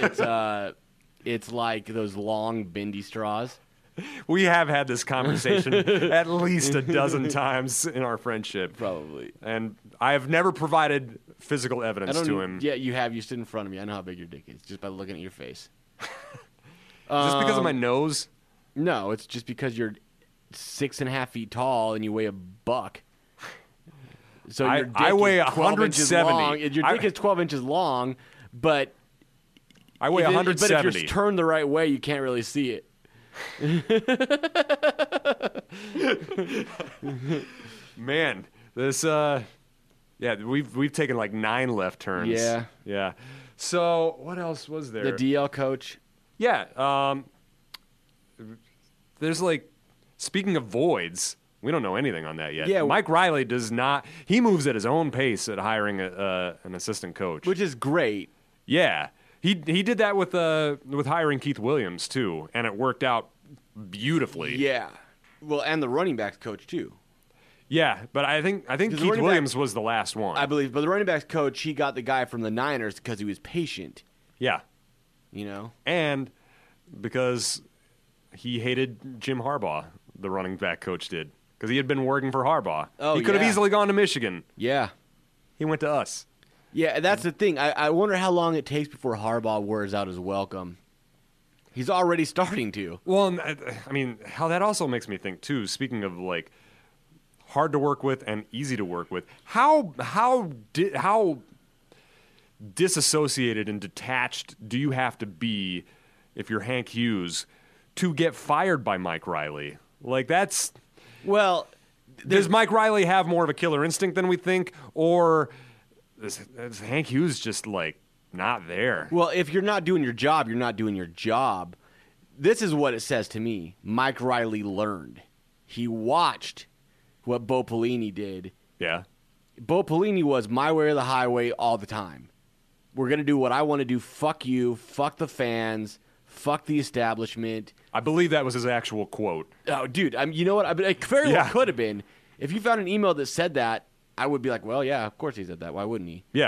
[SPEAKER 7] It's like those long bendy straws.
[SPEAKER 6] We have had this conversation at least a dozen times in our friendship.
[SPEAKER 7] Probably.
[SPEAKER 6] And I have never provided physical evidence to him.
[SPEAKER 7] Yeah, you have. You stood in front of me. I know how big your dick is just by looking at your face.
[SPEAKER 6] Is this because of my nose?
[SPEAKER 7] No, it's just because you're 6.5 feet tall and you weigh $1. So your dick
[SPEAKER 6] I weigh
[SPEAKER 7] is 12 inches
[SPEAKER 6] 170.
[SPEAKER 7] long. Your dick is 12 inches long, but
[SPEAKER 6] I weigh 170.
[SPEAKER 7] But if you're turned the right way, you can't really see it.
[SPEAKER 6] Man, this we've taken like 9 left turns. Yeah. So what else was there?
[SPEAKER 7] The DL coach.
[SPEAKER 6] Yeah. There's speaking of voids, we don't know anything on that yet.
[SPEAKER 7] Yeah,
[SPEAKER 6] Mike Riley does not. He moves at his own pace at hiring an assistant coach,
[SPEAKER 7] which is great.
[SPEAKER 6] Yeah. He did that with hiring Keith Williams too, and it worked out beautifully.
[SPEAKER 7] Yeah, well, and the running backs coach too.
[SPEAKER 6] Yeah, but I think Keith Williams was the last one,
[SPEAKER 7] I believe. But the running backs coach, he got the guy from the Niners because he was patient.
[SPEAKER 6] Yeah,
[SPEAKER 7] and
[SPEAKER 6] because he hated Jim Harbaugh, the running back coach did, because he had been working for Harbaugh.
[SPEAKER 7] Oh,
[SPEAKER 6] he could have easily gone to Michigan.
[SPEAKER 7] Yeah,
[SPEAKER 6] he went to us.
[SPEAKER 7] Yeah, that's the thing. I wonder how long it takes before Harbaugh wears out his welcome. He's already starting to.
[SPEAKER 6] Well, I mean, how that also makes me think, too, speaking of, hard to work with and easy to work with, how disassociated and detached do you have to be if you're Hank Hughes to get fired by Mike Riley? That's...
[SPEAKER 7] Well...
[SPEAKER 6] Does Mike Riley have more of a killer instinct than we think, or... Is Hank Hughes just not there?
[SPEAKER 7] Well, if you're not doing your job, you're not doing your job. This is what it says to me. Mike Riley learned. He watched what Bo Pelini did.
[SPEAKER 6] Yeah.
[SPEAKER 7] Bo Pelini was my way or the highway all the time. We're going to do what I want to do. Fuck you. Fuck the fans. Fuck the establishment.
[SPEAKER 6] I believe that was his actual quote.
[SPEAKER 7] Oh, dude. You know what? It very well could have been. If you found an email that said that, I would be like, well, yeah, of course he said that. Why wouldn't he?
[SPEAKER 6] Yeah.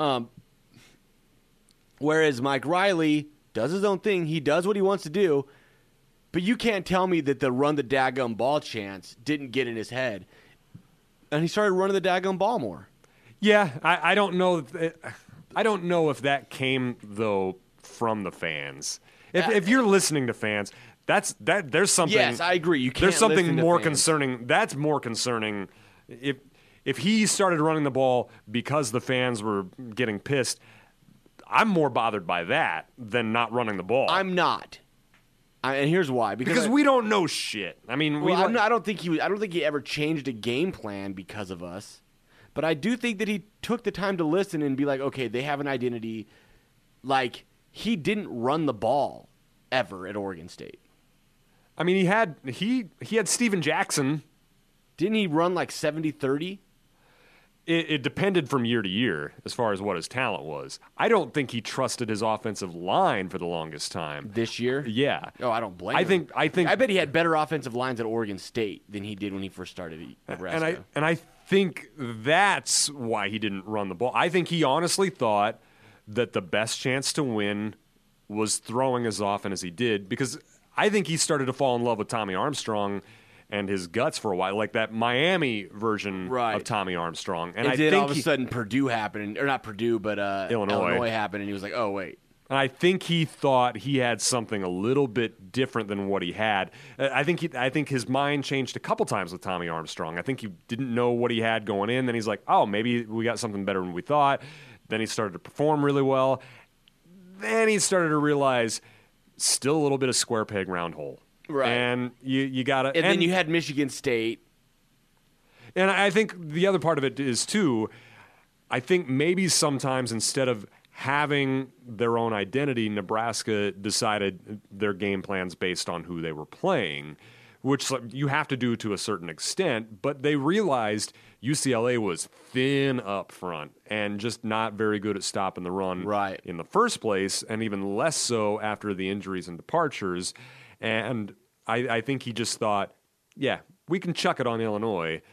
[SPEAKER 7] Whereas Mike Riley does his own thing. He does what he wants to do. But you can't tell me that the run the daggum ball chance didn't get in his head. And he started running the daggum ball more.
[SPEAKER 6] Yeah, I don't know. I don't know if that came, though, from the fans. If you're listening to fans, There's something.
[SPEAKER 7] Yes, I agree. You can't.
[SPEAKER 6] There's something
[SPEAKER 7] listen to
[SPEAKER 6] more
[SPEAKER 7] fans.
[SPEAKER 6] concerning. That's more concerning. If he started running the ball because the fans were getting pissed, I'm more bothered by that than not running the ball.
[SPEAKER 7] I'm not. And here's why.
[SPEAKER 6] Because we don't know shit. I mean,
[SPEAKER 7] I don't think he ever changed a game plan because of us. But I do think that he took the time to listen and be like, okay, they have an identity. Like, he didn't run the ball ever at Oregon State.
[SPEAKER 6] I mean, he had Steven Jackson.
[SPEAKER 7] Didn't he run like 70-30?
[SPEAKER 6] It depended from year to year as far as what his talent was. I don't think he trusted his offensive line for the longest time.
[SPEAKER 7] This year?
[SPEAKER 6] Yeah.
[SPEAKER 7] Oh, I don't blame him.
[SPEAKER 6] I
[SPEAKER 7] bet he had better offensive lines at Oregon State than he did when he first started at Nebraska.
[SPEAKER 6] And I think that's why he didn't run the ball. I think he honestly thought that the best chance to win was throwing as often as he did, because I think he started to fall in love with Tommy Armstrong and his guts for a while, like that Miami version of Tommy Armstrong. And I
[SPEAKER 7] then
[SPEAKER 6] think
[SPEAKER 7] all of a sudden Purdue happened, or not Purdue, but Illinois happened, and he was like, oh, wait.
[SPEAKER 6] And I think he thought he had something a little bit different than what he had. I think his mind changed a couple times with Tommy Armstrong. I think he didn't know what he had going in. Then he's like, oh, maybe we got something better than we thought. Then he started to perform really well. Then he started to realize still a little bit of square peg, round hole.
[SPEAKER 7] Right.
[SPEAKER 6] And you got to...
[SPEAKER 7] And then you had Michigan State.
[SPEAKER 6] And I think the other part of it is, too, I think maybe sometimes instead of having their own identity, Nebraska decided their game plans based on who they were playing, which you have to do to a certain extent, but they realized UCLA was thin up front and just not very good at stopping the run in the first place, and even less so after the injuries and departures. And I think he just thought, yeah, we can chuck it on Illinois.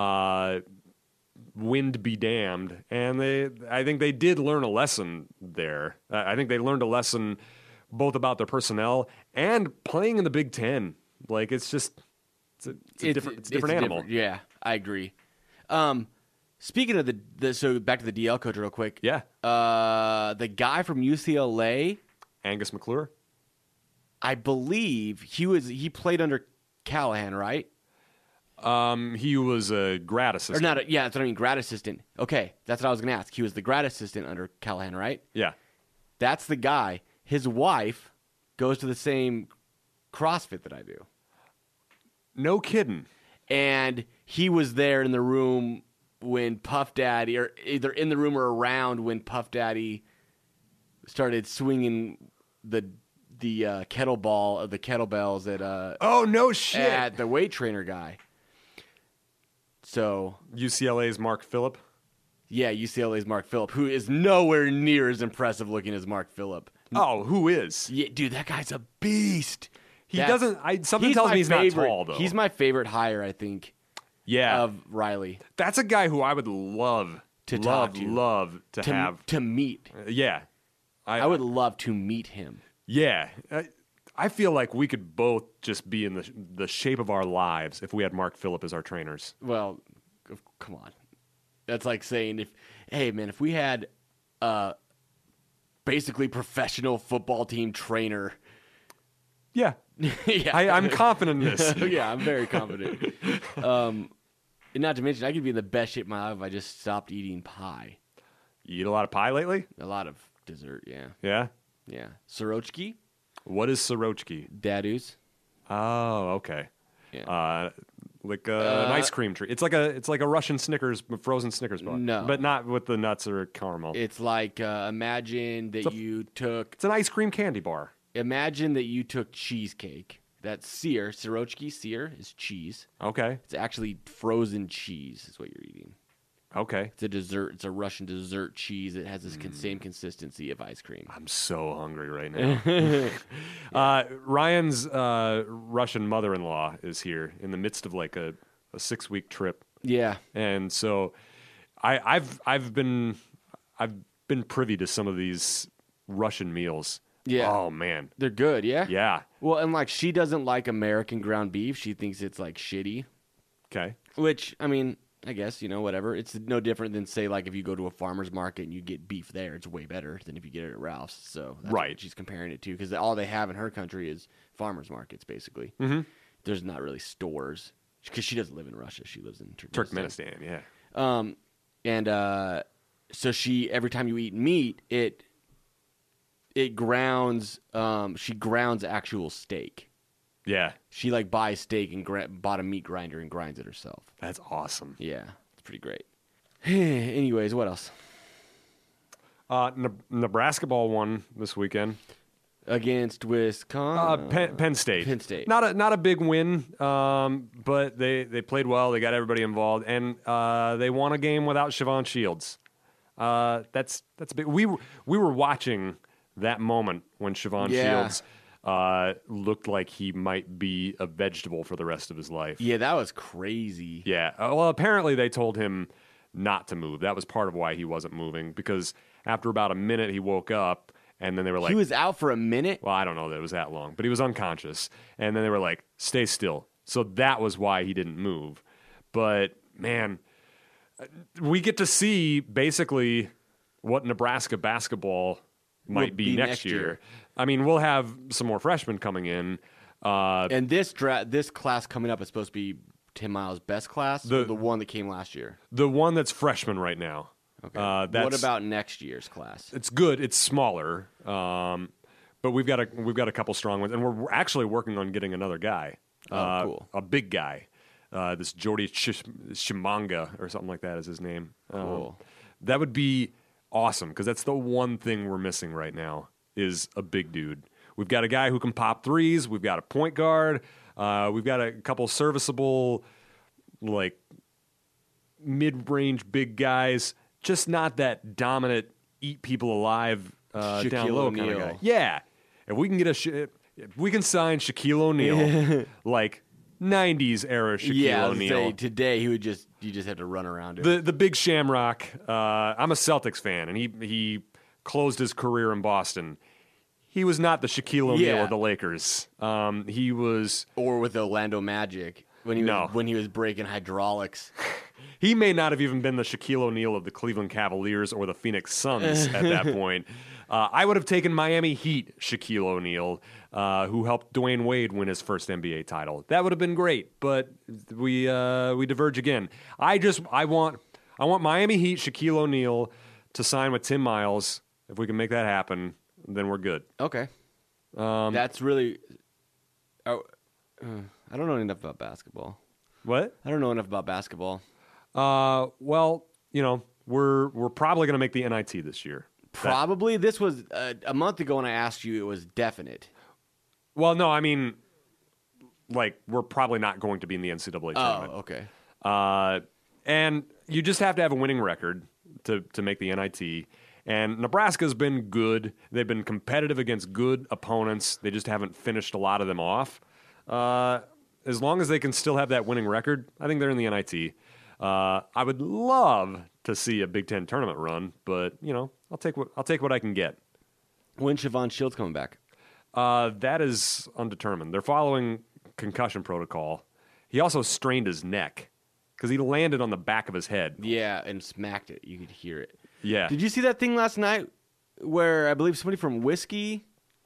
[SPEAKER 6] Wind be damned. And I think they did learn a lesson there. I think they learned a lesson both about their personnel and playing in the Big Ten. Like, it's a different animal.
[SPEAKER 7] Yeah, I agree. Speaking of so back to the DL coach real quick.
[SPEAKER 6] Yeah.
[SPEAKER 7] The guy from UCLA,
[SPEAKER 6] Angus McClure.
[SPEAKER 7] I believe he played under Callahan, right?
[SPEAKER 6] He was a grad assistant.
[SPEAKER 7] Or not? That's what I mean. Grad assistant. Okay, that's what I was going to ask. He was the grad assistant under Callahan, right?
[SPEAKER 6] Yeah.
[SPEAKER 7] That's the guy. His wife goes to the same CrossFit that I do.
[SPEAKER 6] No kidding.
[SPEAKER 7] And he was there in the room when Puff Daddy, or either in the room or around when Puff Daddy started swinging the kettlebell, the kettlebells at
[SPEAKER 6] oh no shit,
[SPEAKER 7] at the weight trainer guy. So
[SPEAKER 6] UCLA's Mark Phillip.
[SPEAKER 7] Yeah, UCLA's Mark Phillip, who is nowhere near as impressive looking as Mark Phillip.
[SPEAKER 6] Oh, who is?
[SPEAKER 7] Yeah, dude, that guy's a beast.
[SPEAKER 6] Something tells me he's not tall, though.
[SPEAKER 7] He's my favorite hire, I think.
[SPEAKER 6] Yeah,
[SPEAKER 7] of Riley.
[SPEAKER 6] That's a guy who I would love to
[SPEAKER 7] meet.
[SPEAKER 6] Yeah,
[SPEAKER 7] I would love to meet him.
[SPEAKER 6] Yeah, I feel like we could both just be in the shape of our lives if we had Mark Phillip as our trainers.
[SPEAKER 7] Well, come on. That's like saying if we had a basically professional football team trainer.
[SPEAKER 6] Yeah.
[SPEAKER 7] Yeah.
[SPEAKER 6] I'm confident in this.
[SPEAKER 7] Yeah, I'm very confident. And not to mention, I could be in the best shape of my life if I just stopped eating pie.
[SPEAKER 6] You eat a lot of pie lately?
[SPEAKER 7] A lot of dessert, yeah.
[SPEAKER 6] Yeah?
[SPEAKER 7] Yeah. Sorochki?
[SPEAKER 6] What is Sorochki?
[SPEAKER 7] Dadus.
[SPEAKER 6] Oh, okay.
[SPEAKER 7] Yeah.
[SPEAKER 6] Like an ice cream treat. It's like a Russian Snickers, frozen Snickers bar.
[SPEAKER 7] No.
[SPEAKER 6] But not with the nuts or caramel.
[SPEAKER 7] It's like, imagine that you took...
[SPEAKER 6] It's an ice cream candy bar.
[SPEAKER 7] Imagine that you took cheesecake. That's sear. Sorochki, sear, is cheese.
[SPEAKER 6] Okay.
[SPEAKER 7] It's actually frozen cheese is what you're eating.
[SPEAKER 6] Okay.
[SPEAKER 7] It's a dessert. It's a Russian dessert cheese. It has this same consistency of ice cream.
[SPEAKER 6] I'm so hungry right now. Ryan's Russian mother-in-law is here in the midst of like a 6-week trip.
[SPEAKER 7] Yeah.
[SPEAKER 6] And so I've been privy to some of these Russian meals.
[SPEAKER 7] Yeah.
[SPEAKER 6] Oh man.
[SPEAKER 7] They're good, yeah?
[SPEAKER 6] Yeah.
[SPEAKER 7] Well, and like she doesn't like American ground beef. She thinks it's like shitty.
[SPEAKER 6] Okay.
[SPEAKER 7] Which, I mean, I guess, whatever. It's no different than, say, like if you go to a farmer's market and you get beef there, it's way better than if you get it at Ralph's. So that's what she's comparing it to, because all they have in her country is farmer's markets, basically.
[SPEAKER 6] Mm-hmm.
[SPEAKER 7] There's not really stores, because she doesn't live in Russia. She lives in
[SPEAKER 6] Turkmenistan, yeah.
[SPEAKER 7] So every time you eat meat, it grounds, she grounds actual steak.
[SPEAKER 6] Yeah.
[SPEAKER 7] She buys steak and bought a meat grinder and grinds it herself.
[SPEAKER 6] That's awesome.
[SPEAKER 7] Yeah, it's pretty great. Anyways, what else?
[SPEAKER 6] Nebraska ball won this weekend
[SPEAKER 7] against Wisconsin.
[SPEAKER 6] Penn State.
[SPEAKER 7] Penn State.
[SPEAKER 6] Not a big win, but they played well. They got everybody involved, and they won a game without Siobhan Shields. That's big. We were watching that moment when Siobhan Shields looked like he might be a vegetable for the rest of his life.
[SPEAKER 7] Yeah, that was crazy.
[SPEAKER 6] Yeah. Well, apparently they told him not to move. That was part of why he wasn't moving, because after about a minute he woke up, and then they were like...
[SPEAKER 7] He was out for a minute?
[SPEAKER 6] Well, I don't know that it was that long, but he was unconscious. And then they were like, stay still. So that was why he didn't move. But, man, we get to see basically what Nebraska basketball might be next year. I mean, we'll have some more freshmen coming in.
[SPEAKER 7] And this class coming up is supposed to be Tim Miles' best class, or the one that came last year?
[SPEAKER 6] The one that's freshman right now.
[SPEAKER 7] Okay. What about next year's class?
[SPEAKER 6] It's good. It's smaller, but we've got a couple strong ones, and we're actually working on getting another guy.
[SPEAKER 7] Cool.
[SPEAKER 6] A big guy. This Jordy Shimanga or something like that is his name.
[SPEAKER 7] Cool.
[SPEAKER 6] That would be awesome, because that's the one thing we're missing right now is a big dude. We've got a guy who can pop threes. We've got a point guard. We've got a couple serviceable, mid-range big guys. Just not that dominant, eat people alive down low kind of guy. Yeah, if we can if we can sign Shaquille O'Neal, 90s era Shaquille O'Neal.
[SPEAKER 7] Say, today you just have to run around him.
[SPEAKER 6] The big Shamrock. I'm a Celtics fan, and he closed his career in Boston. He was not the Shaquille O'Neal of the Lakers. He was,
[SPEAKER 7] or with the Orlando Magic when he was breaking hydraulics.
[SPEAKER 6] He may not have even been the Shaquille O'Neal of the Cleveland Cavaliers or the Phoenix Suns at that point. I would have taken Miami Heat Shaquille O'Neal, who helped Dwayne Wade win his first NBA title. That would have been great, but we diverge again. I want Miami Heat Shaquille O'Neal to sign with Tim Miles. If we can make that happen, then we're good.
[SPEAKER 7] Okay. That's really... I don't know enough about basketball.
[SPEAKER 6] What?
[SPEAKER 7] I don't know enough about basketball.
[SPEAKER 6] Well, we're probably going to make the NIT this year.
[SPEAKER 7] Probably? This was a month ago when I asked you, it was definite.
[SPEAKER 6] Well, no, I mean, we're probably not going to be in the NCAA tournament.
[SPEAKER 7] Oh, okay.
[SPEAKER 6] And you just have to have a winning record to make the NIT. And Nebraska's been good. They've been competitive against good opponents. They just haven't finished a lot of them off. As long as they can still have that winning record, I think they're in the NIT. I would love to see a Big Ten tournament run, but I'll take what I can get.
[SPEAKER 7] When's Siobhan Shields coming back?
[SPEAKER 6] That is undetermined. They're following concussion protocol. He also strained his neck because he landed on the back of his head.
[SPEAKER 7] Yeah, and smacked it. You could hear it.
[SPEAKER 6] Yeah.
[SPEAKER 7] Did you see that thing last night where I believe somebody from Whiskey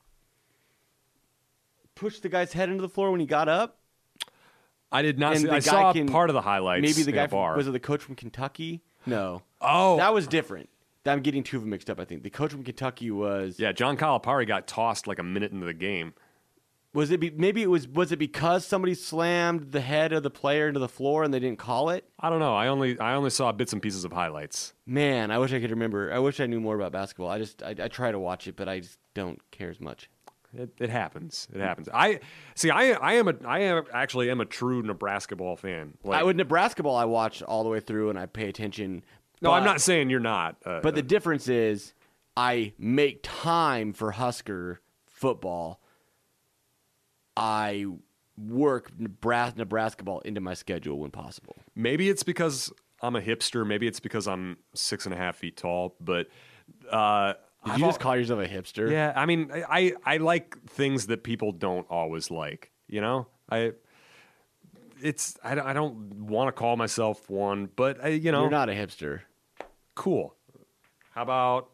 [SPEAKER 7] pushed the guy's head into the floor when he got up?
[SPEAKER 6] I did not see. I saw part of the highlights.
[SPEAKER 7] Maybe the guy
[SPEAKER 6] was
[SPEAKER 7] it the coach from Kentucky? No.
[SPEAKER 6] Oh,
[SPEAKER 7] that was different. I'm getting two of them mixed up. I think the coach from Kentucky was.
[SPEAKER 6] Yeah, John Calipari got tossed a minute into the game.
[SPEAKER 7] Was it because somebody slammed the head of the player into the floor and they didn't call it?
[SPEAKER 6] I don't know. I only saw bits and pieces of highlights.
[SPEAKER 7] Man, I wish I could remember. I wish I knew more about basketball. I try to watch it, but I just don't care as much.
[SPEAKER 6] It happens. It happens. I am a true Nebraska ball fan.
[SPEAKER 7] With Nebraska ball, I watch all the way through and I pay attention.
[SPEAKER 6] No, I'm not saying you're not.
[SPEAKER 7] But the difference is, I make time for Husker football. I work Nebraska ball into my schedule when possible.
[SPEAKER 6] Maybe it's because I'm a hipster. Maybe it's because I'm 6.5 feet tall. But
[SPEAKER 7] did you just call yourself a hipster?
[SPEAKER 6] Yeah, I mean, I like things that people don't always like. I don't want to call myself one, but
[SPEAKER 7] You're not a hipster.
[SPEAKER 6] Cool. How about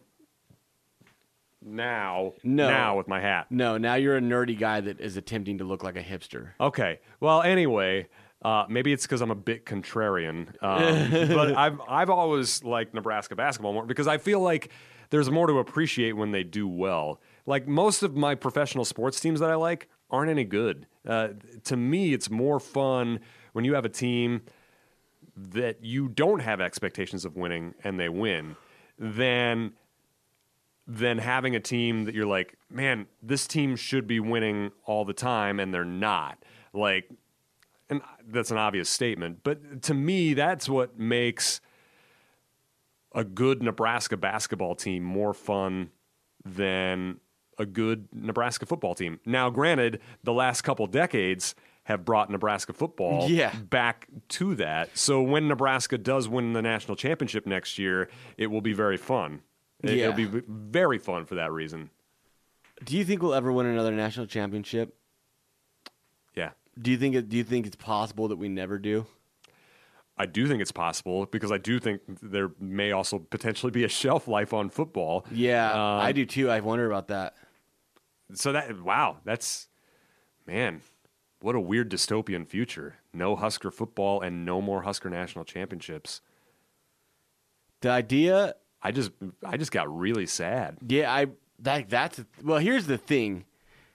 [SPEAKER 6] now?
[SPEAKER 7] No.
[SPEAKER 6] Now with my hat.
[SPEAKER 7] No, now you're a nerdy guy that is attempting to look like a hipster.
[SPEAKER 6] Okay. Well, anyway, maybe it's because I'm a bit contrarian, but I've always liked Nebraska basketball more because I feel like there's more to appreciate when they do well. Like most of my professional sports teams that I like aren't any good. To me, it's more fun when you have a team that you don't have expectations of winning and they win than having a team that you're like, man, this team should be winning all the time and they're not. Like, and that's an obvious statement, but to me, that's what makes a good Nebraska basketball team more fun than a good Nebraska football team. Now, granted, the last couple decades have brought Nebraska football back to that. So when Nebraska does win the national championship next year, it will be very fun. It'll be very fun for that reason.
[SPEAKER 7] Do you think we'll ever win another national championship?
[SPEAKER 6] Yeah.
[SPEAKER 7] Do you think it's possible that we never do?
[SPEAKER 6] I do think it's possible because I do think there may also potentially be a shelf life on football.
[SPEAKER 7] Yeah, I do too. I wonder about that.
[SPEAKER 6] So that's, man, what a weird dystopian future. No Husker football and no more Husker national championships.
[SPEAKER 7] The idea,
[SPEAKER 6] I just got really sad.
[SPEAKER 7] Yeah, well, here's the thing.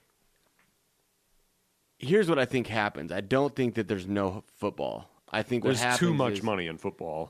[SPEAKER 7] Here's what I think happens. I don't think that there's no football. I think
[SPEAKER 6] there's
[SPEAKER 7] what happens
[SPEAKER 6] too much money in football.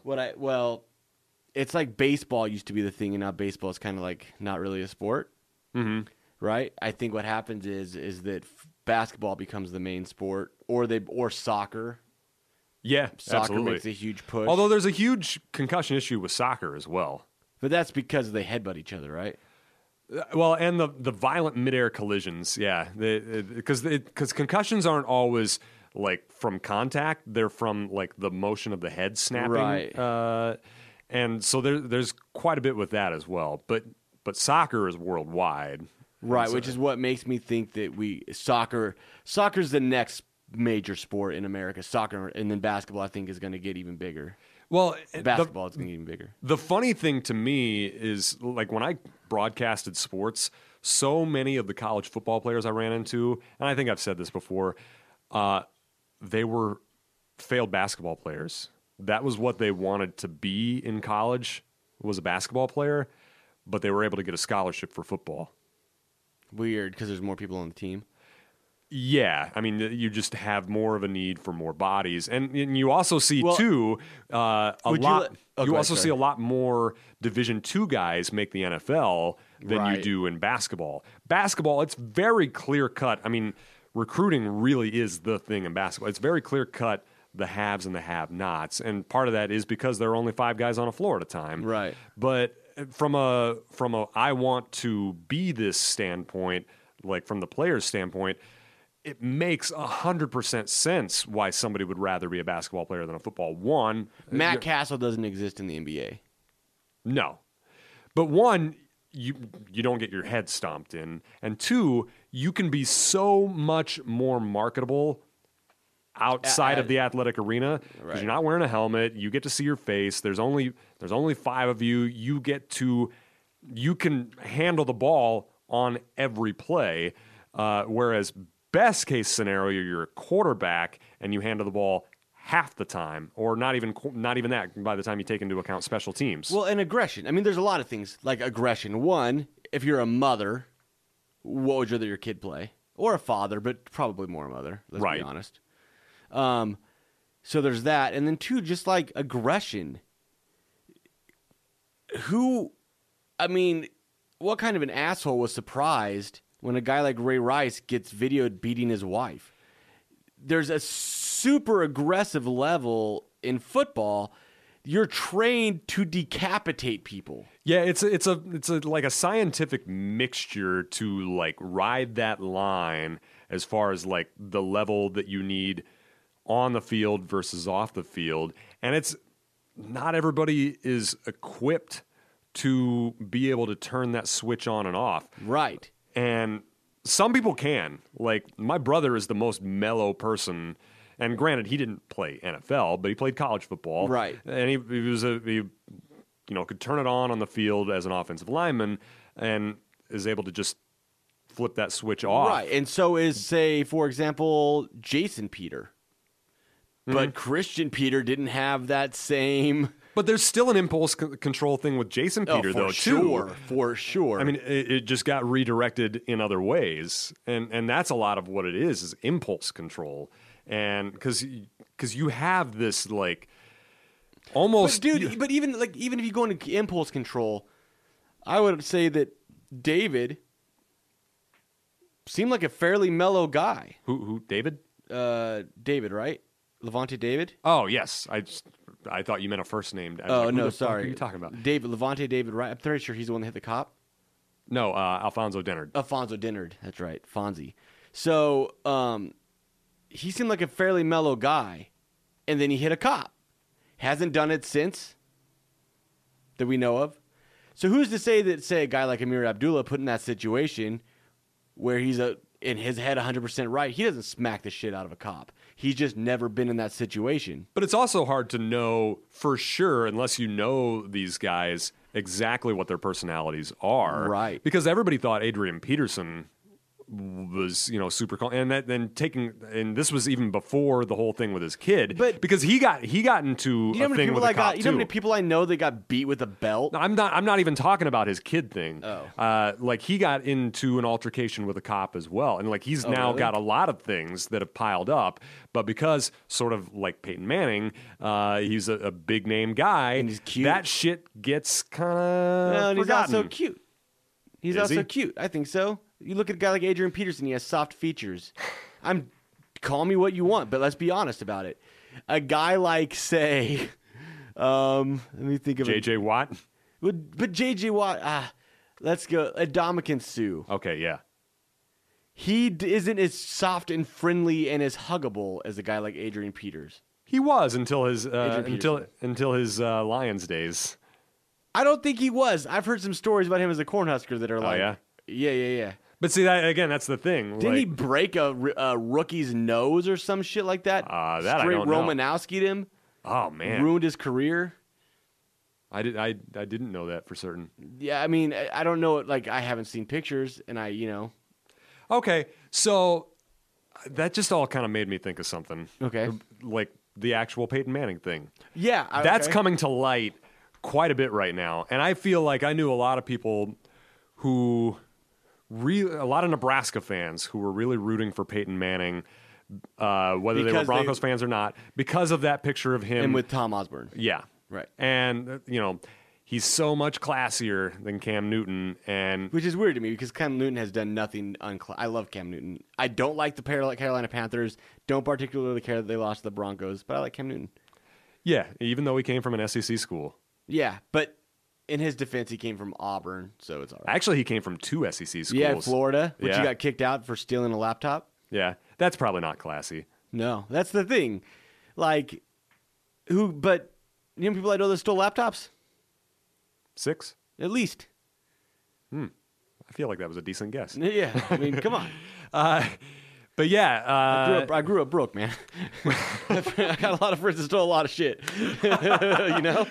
[SPEAKER 7] It's like baseball used to be the thing, and now baseball is kind of like not really a sport, right? I think what happens is that basketball becomes the main sport, or soccer.
[SPEAKER 6] Yeah,
[SPEAKER 7] soccer
[SPEAKER 6] absolutely.
[SPEAKER 7] makes a huge push.
[SPEAKER 6] Although there's a huge concussion issue with soccer as well.
[SPEAKER 7] But that's because they headbutt each other, right?
[SPEAKER 6] Well, and the violent midair collisions, yeah, because concussions aren't always like from contact; they're from like the motion of the head snapping,
[SPEAKER 7] right?
[SPEAKER 6] And so there's quite a bit with that as well. But soccer is worldwide,
[SPEAKER 7] right? Which is what makes me think that soccer's the next major sport in America. Soccer, and then basketball, I think, is going to get even bigger.
[SPEAKER 6] Well,
[SPEAKER 7] basketball is going to get even bigger.
[SPEAKER 6] The funny thing to me is, like, when I broadcasted sports, so many of the college football players I ran into, and I think I've said this before, they were failed basketball players. That was what they wanted to be in college, was a basketball player, but they were able to get a scholarship for football.
[SPEAKER 7] Weird, because there's more people on the team.
[SPEAKER 6] Yeah, I mean, you just have more of a need for more bodies, and you also see see a lot more Division II guys make the NFL than you do in basketball. Basketball, it's very clear cut. I mean, recruiting really is the thing in basketball. It's very clear cut, the haves and the have-nots, and part of that is because there are only 5 guys on a floor at a time.
[SPEAKER 7] Right.
[SPEAKER 6] But from a I want to be this standpoint, like from the player's standpoint, it makes 100% sense why somebody would rather be a basketball player than a football. One,
[SPEAKER 7] Matt Castle doesn't exist in the NBA.
[SPEAKER 6] No. But one, you don't get your head stomped in. And two, you can be so much more marketable outside of the athletic arena because you're not wearing a helmet. You get to see your face. There's only 5 of you. You can handle the ball on every play, whereas best case scenario, you're a quarterback and you handle the ball half the time, or not even that by the time you take into account special teams.
[SPEAKER 7] Well, and aggression. I mean, there's a lot of things like aggression. One, if you're a mother, what would you rather your kid play? Or a father, but probably more a mother, let's be honest. So there's that. And then two, just like aggression. What kind of an asshole was surprised when a guy like Ray Rice gets videoed beating his wife? There's a super aggressive level in football. You're trained to decapitate people.
[SPEAKER 6] Yeah, it's like a scientific mixture to like ride that line as far as like the level that you need on the field versus off the field. And it's not everybody is equipped to be able to turn that switch on and off.
[SPEAKER 7] Right.
[SPEAKER 6] And some people can. Like, my brother is the most mellow person And granted, he didn't play NFL, but he played college football.
[SPEAKER 7] Right.
[SPEAKER 6] And he could turn it on the field as an offensive lineman and is able to just flip that switch off.
[SPEAKER 7] Right. And so is, say, for example, Jason Peter. But Christian Peter didn't have that same...
[SPEAKER 6] But there's still an impulse control thing with Jason Peter, though, too.
[SPEAKER 7] For sure.
[SPEAKER 6] I mean, it just got redirected in other ways, and that's a lot of what it is impulse control, and because you have this like almost.
[SPEAKER 7] But dude, but even if you go into impulse control, I would say that David seemed like a fairly mellow guy.
[SPEAKER 6] Who David?
[SPEAKER 7] David, right? Levante David?
[SPEAKER 6] Oh yes, I thought you meant a first name.
[SPEAKER 7] Oh,
[SPEAKER 6] no,
[SPEAKER 7] sorry.
[SPEAKER 6] What are you talking about?
[SPEAKER 7] Levante David, right? I'm pretty sure he's the one that hit the cop.
[SPEAKER 6] No, Alfonso Dennard.
[SPEAKER 7] That's right, Fonzie. So he seemed like a fairly mellow guy, and then he hit a cop. Hasn't done it since that we know of. So who's to say that, say, a guy like Amir Abdullah put in that situation where he's in his head 100% right, he doesn't smack the shit out of a cop. He's just never been in that situation.
[SPEAKER 6] But it's also hard to know for sure unless you know these guys exactly what their personalities are.
[SPEAKER 7] Right.
[SPEAKER 6] Because everybody thought Adrian Peterson was, super calm. And and this was even before the whole thing with his kid.
[SPEAKER 7] But
[SPEAKER 6] because he got into a thing with a cop too.
[SPEAKER 7] You know how many people I know that got beat with a belt?
[SPEAKER 6] No, I'm not even talking about his kid thing.
[SPEAKER 7] Oh.
[SPEAKER 6] Like he got into an altercation with a cop as well. And like he's now
[SPEAKER 7] really?
[SPEAKER 6] got a lot of things that have piled up. But because sort of like Peyton Manning, he's a big name guy.
[SPEAKER 7] And he's cute.
[SPEAKER 6] That shit gets kind of
[SPEAKER 7] He's also cute. He's
[SPEAKER 6] Is
[SPEAKER 7] also
[SPEAKER 6] he?
[SPEAKER 7] cute. I think so. You look at a guy like Adrian Peterson, he has soft features. Call me what you want, but let's be honest about it. A guy like, say, let me think of
[SPEAKER 6] J.J. Watt?
[SPEAKER 7] But J.J. Watt, let's go. Ndamukong Suh.
[SPEAKER 6] Okay, yeah.
[SPEAKER 7] He isn't as soft and friendly and as huggable as a guy like Adrian Peters.
[SPEAKER 6] He was until his
[SPEAKER 7] Peterson.
[SPEAKER 6] Lions days.
[SPEAKER 7] I don't think he was. I've heard some stories about him as a Cornhusker that are like,
[SPEAKER 6] yeah?
[SPEAKER 7] Yeah.
[SPEAKER 6] But see, that again, that's the thing.
[SPEAKER 7] Didn't he break a rookie's nose or some shit like that?
[SPEAKER 6] That
[SPEAKER 7] Straight
[SPEAKER 6] I don't know.
[SPEAKER 7] Romanowski'd him.
[SPEAKER 6] Oh man,
[SPEAKER 7] Ruined his career.
[SPEAKER 6] I didn't know that for certain.
[SPEAKER 7] Yeah, I mean, I don't know. Like, I haven't seen pictures, and
[SPEAKER 6] Okay, so that just all kind of made me think of something.
[SPEAKER 7] Okay.
[SPEAKER 6] Like the actual Peyton Manning thing.
[SPEAKER 7] Yeah.
[SPEAKER 6] That's
[SPEAKER 7] okay.
[SPEAKER 6] coming to light quite a bit right now. And I feel like I knew a lot of people a lot of Nebraska fans who were really rooting for Peyton Manning, whether they were Broncos fans or not, because of that picture of him.
[SPEAKER 7] And with Tom Osborne.
[SPEAKER 6] Yeah.
[SPEAKER 7] Right.
[SPEAKER 6] And, he's so much classier than Cam Newton.
[SPEAKER 7] Which is weird to me because Cam Newton has done nothing I love Cam Newton. I don't like the Carolina Panthers. Don't particularly care that they lost to the Broncos, but I like Cam Newton.
[SPEAKER 6] Yeah, even though he came from an SEC school.
[SPEAKER 7] Yeah, but in his defense, he came from Auburn, so it's all right.
[SPEAKER 6] Actually, he came from 2 SEC schools.
[SPEAKER 7] Yeah, Florida, which
[SPEAKER 6] Yeah.
[SPEAKER 7] he got kicked out for stealing a laptop.
[SPEAKER 6] Yeah, that's probably not classy.
[SPEAKER 7] No, that's the thing. Like, but you know people I know that stole laptops?
[SPEAKER 6] 6?
[SPEAKER 7] At least.
[SPEAKER 6] I feel like that was a decent guess.
[SPEAKER 7] Yeah, I mean, come on.
[SPEAKER 6] But yeah.
[SPEAKER 7] I grew up broke, man. I got a lot of friends that stole a lot of shit. You know?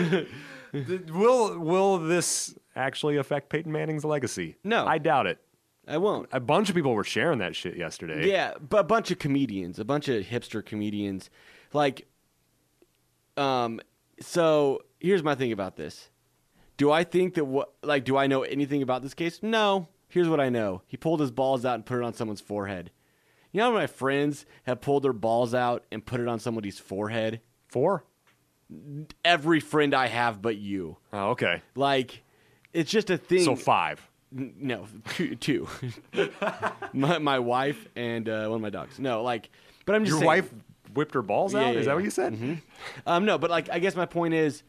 [SPEAKER 6] Will this actually affect Peyton Manning's legacy?
[SPEAKER 7] No.
[SPEAKER 6] I doubt it.
[SPEAKER 7] I won't.
[SPEAKER 6] A bunch of people were sharing that shit yesterday.
[SPEAKER 7] Yeah, but a bunch of comedians, a bunch of hipster comedians. Like, so here's my thing about this. Do I think that do I know anything about this case? No. Here's what I know. He pulled his balls out and put it on someone's forehead. You know how my friends have pulled their balls out and put it on somebody's forehead?
[SPEAKER 6] 4?
[SPEAKER 7] Every friend I have but you.
[SPEAKER 6] Oh, okay.
[SPEAKER 7] Like, it's just a thing.
[SPEAKER 6] So 5.
[SPEAKER 7] No, 2. my wife and one of my dogs. No, like, but I'm just
[SPEAKER 6] Your
[SPEAKER 7] saying.
[SPEAKER 6] wife whipped her balls out?
[SPEAKER 7] Yeah,
[SPEAKER 6] Is that
[SPEAKER 7] yeah.
[SPEAKER 6] what you said?
[SPEAKER 7] Mm-hmm. No, but like, I guess my point is,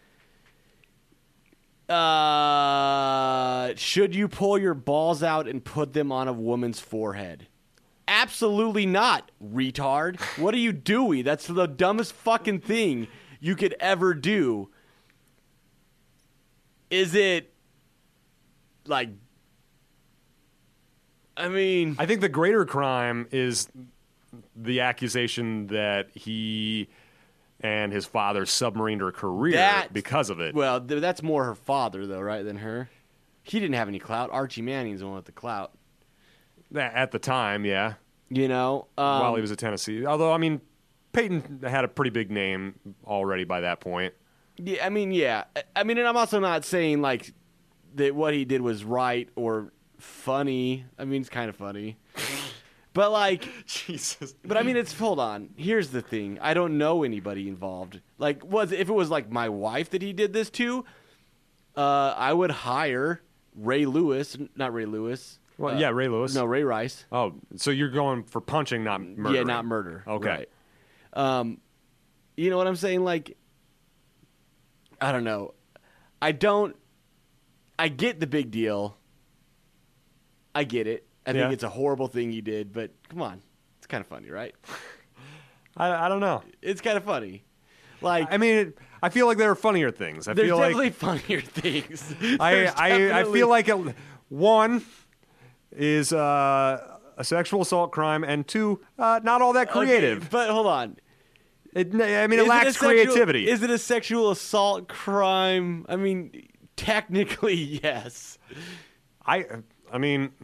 [SPEAKER 7] should you pull your balls out and put them on a woman's forehead? Absolutely not, retard. What are you doing? That's the dumbest fucking thing you could ever do. Is it like, I mean,
[SPEAKER 6] I think the greater crime is the accusation that he and his father submarined her career because of it.
[SPEAKER 7] Well, that's more her father, though, right, than her? He didn't have any clout. Archie Manning's the one with the clout.
[SPEAKER 6] At the time, yeah.
[SPEAKER 7] You know?
[SPEAKER 6] While he was at Tennessee. Although, I mean, Peyton had a pretty big name already by that point.
[SPEAKER 7] Yeah, I mean, yeah. I mean, and I'm also not saying, like, that what he did was right or funny. I mean, it's kind of funny. But, like,
[SPEAKER 6] Jesus.
[SPEAKER 7] But, I mean, hold on. Here's the thing. I don't know anybody involved. Like, if it was, like, my wife that he did this to, I would hire Ray Lewis. Not Ray Lewis.
[SPEAKER 6] Well, yeah, Ray Lewis.
[SPEAKER 7] No, Ray Rice.
[SPEAKER 6] Oh, so you're going for punching, not murder.
[SPEAKER 7] Yeah, not murder.
[SPEAKER 6] Okay.
[SPEAKER 7] Right. You know what I'm saying? Like, I don't know. I get the big deal. I get it. I think it's a horrible thing he did, but come on. It's kind of funny, right?
[SPEAKER 6] I don't know.
[SPEAKER 7] It's kind of funny. Like,
[SPEAKER 6] I mean, I feel like there are funnier things.
[SPEAKER 7] There's definitely funnier things.
[SPEAKER 6] I feel like one is a sexual assault crime, and two, not all that creative.
[SPEAKER 7] Okay, but hold on.
[SPEAKER 6] It lacks creativity.
[SPEAKER 7] Is it a sexual assault crime? I mean, technically, yes.
[SPEAKER 6] All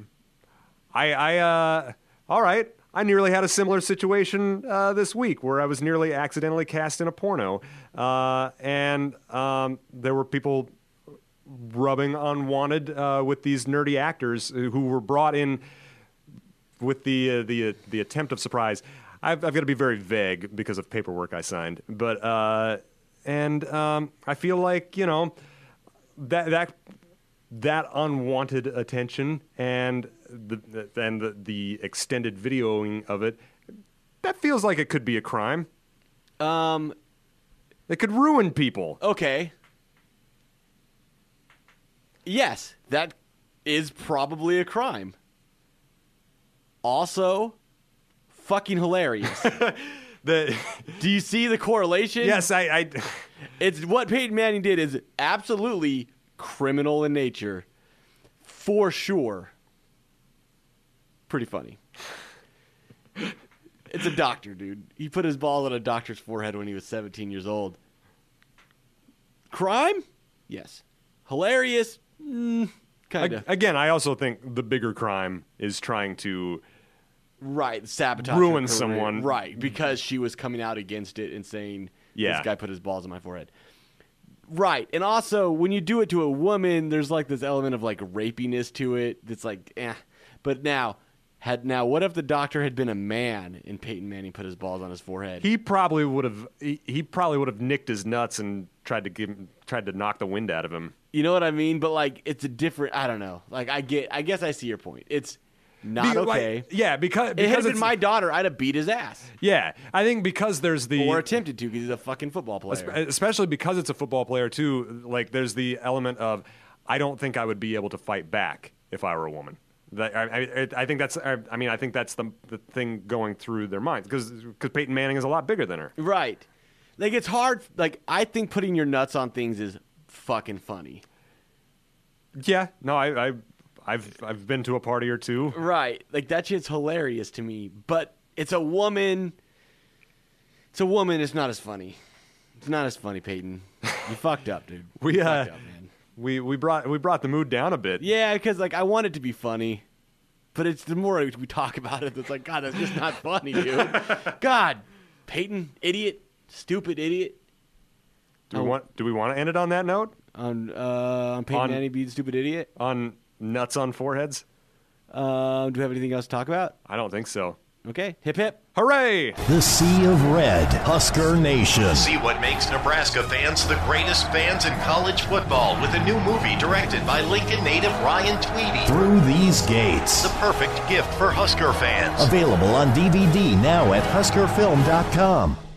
[SPEAKER 6] right. I nearly had a similar situation this week where I was nearly accidentally cast in a porno, and there were people rubbing unwanted with these nerdy actors who were brought in with the attempt of surprise. I've got to be very vague because of paperwork I signed, but I feel like, you know, that unwanted attention and the extended videoing of it, that feels like it could be a crime. It could ruin people.
[SPEAKER 7] Okay. Yes, that is probably a crime. Also, fucking hilarious. Do you see the correlation?
[SPEAKER 6] Yes,
[SPEAKER 7] It's what Peyton Manning did is absolutely criminal in nature, for sure. Pretty funny. It's a doctor, dude. He put his ball on a doctor's forehead when he was 17 years old. Crime? Yes. Hilarious? Kind of.
[SPEAKER 6] Again, I also think the bigger crime is trying to
[SPEAKER 7] sabotage,
[SPEAKER 6] ruin someone.
[SPEAKER 7] Right, because she was coming out against it and saying, this guy put his balls on my forehead. Right, and also, when you do it to a woman, there's like this element of like rapiness to it that's like, eh. But now, what if the doctor had been a man and Peyton Manning put his balls on his forehead?
[SPEAKER 6] He probably would have. He probably would have nicked his nuts and tried to knock the wind out of him.
[SPEAKER 7] You know what I mean? But like, it's a different. I don't know. Like, I guess I see your point. It's not okay.
[SPEAKER 6] Because
[SPEAKER 7] it had been my daughter, I'd have beat his ass.
[SPEAKER 6] Yeah, I think because there's
[SPEAKER 7] or attempted to, because he's a fucking football player.
[SPEAKER 6] Especially because it's a football player too. Like, there's the element of, I don't think I would be able to fight back if I were a woman. I think that's. I mean, I think that's the thing going through their minds because Peyton Manning is a lot bigger than her.
[SPEAKER 7] Right. Like, it's hard. Like, I think putting your nuts on things is fucking funny.
[SPEAKER 6] Yeah. No, I've been to a party or two.
[SPEAKER 7] Right. Like, that shit's hilarious to me. But it's a woman. It's a woman. It's not as funny. It's not as funny, Peyton. You fucked up, dude.
[SPEAKER 6] We fucked up, man. We brought the mood down a bit.
[SPEAKER 7] Yeah, because like I want it to be funny, but it's the more we talk about it, it's like, God, that's just not funny, dude. God, Peyton, idiot, stupid idiot.
[SPEAKER 6] Do we want to end it on that note?
[SPEAKER 7] On Peyton Manning being a stupid idiot?
[SPEAKER 6] On nuts on foreheads?
[SPEAKER 7] Do we have anything else to talk about?
[SPEAKER 6] I don't think so.
[SPEAKER 7] Okay, hip hip.
[SPEAKER 6] Hooray!
[SPEAKER 11] The Sea of Red, Husker Nation.
[SPEAKER 12] See what makes Nebraska fans the greatest fans in college football with a new movie directed by Lincoln native Ryan Tweedy.
[SPEAKER 11] Through These Gates.
[SPEAKER 12] The perfect gift for Husker fans.
[SPEAKER 11] Available on DVD now at HuskerFilm.com.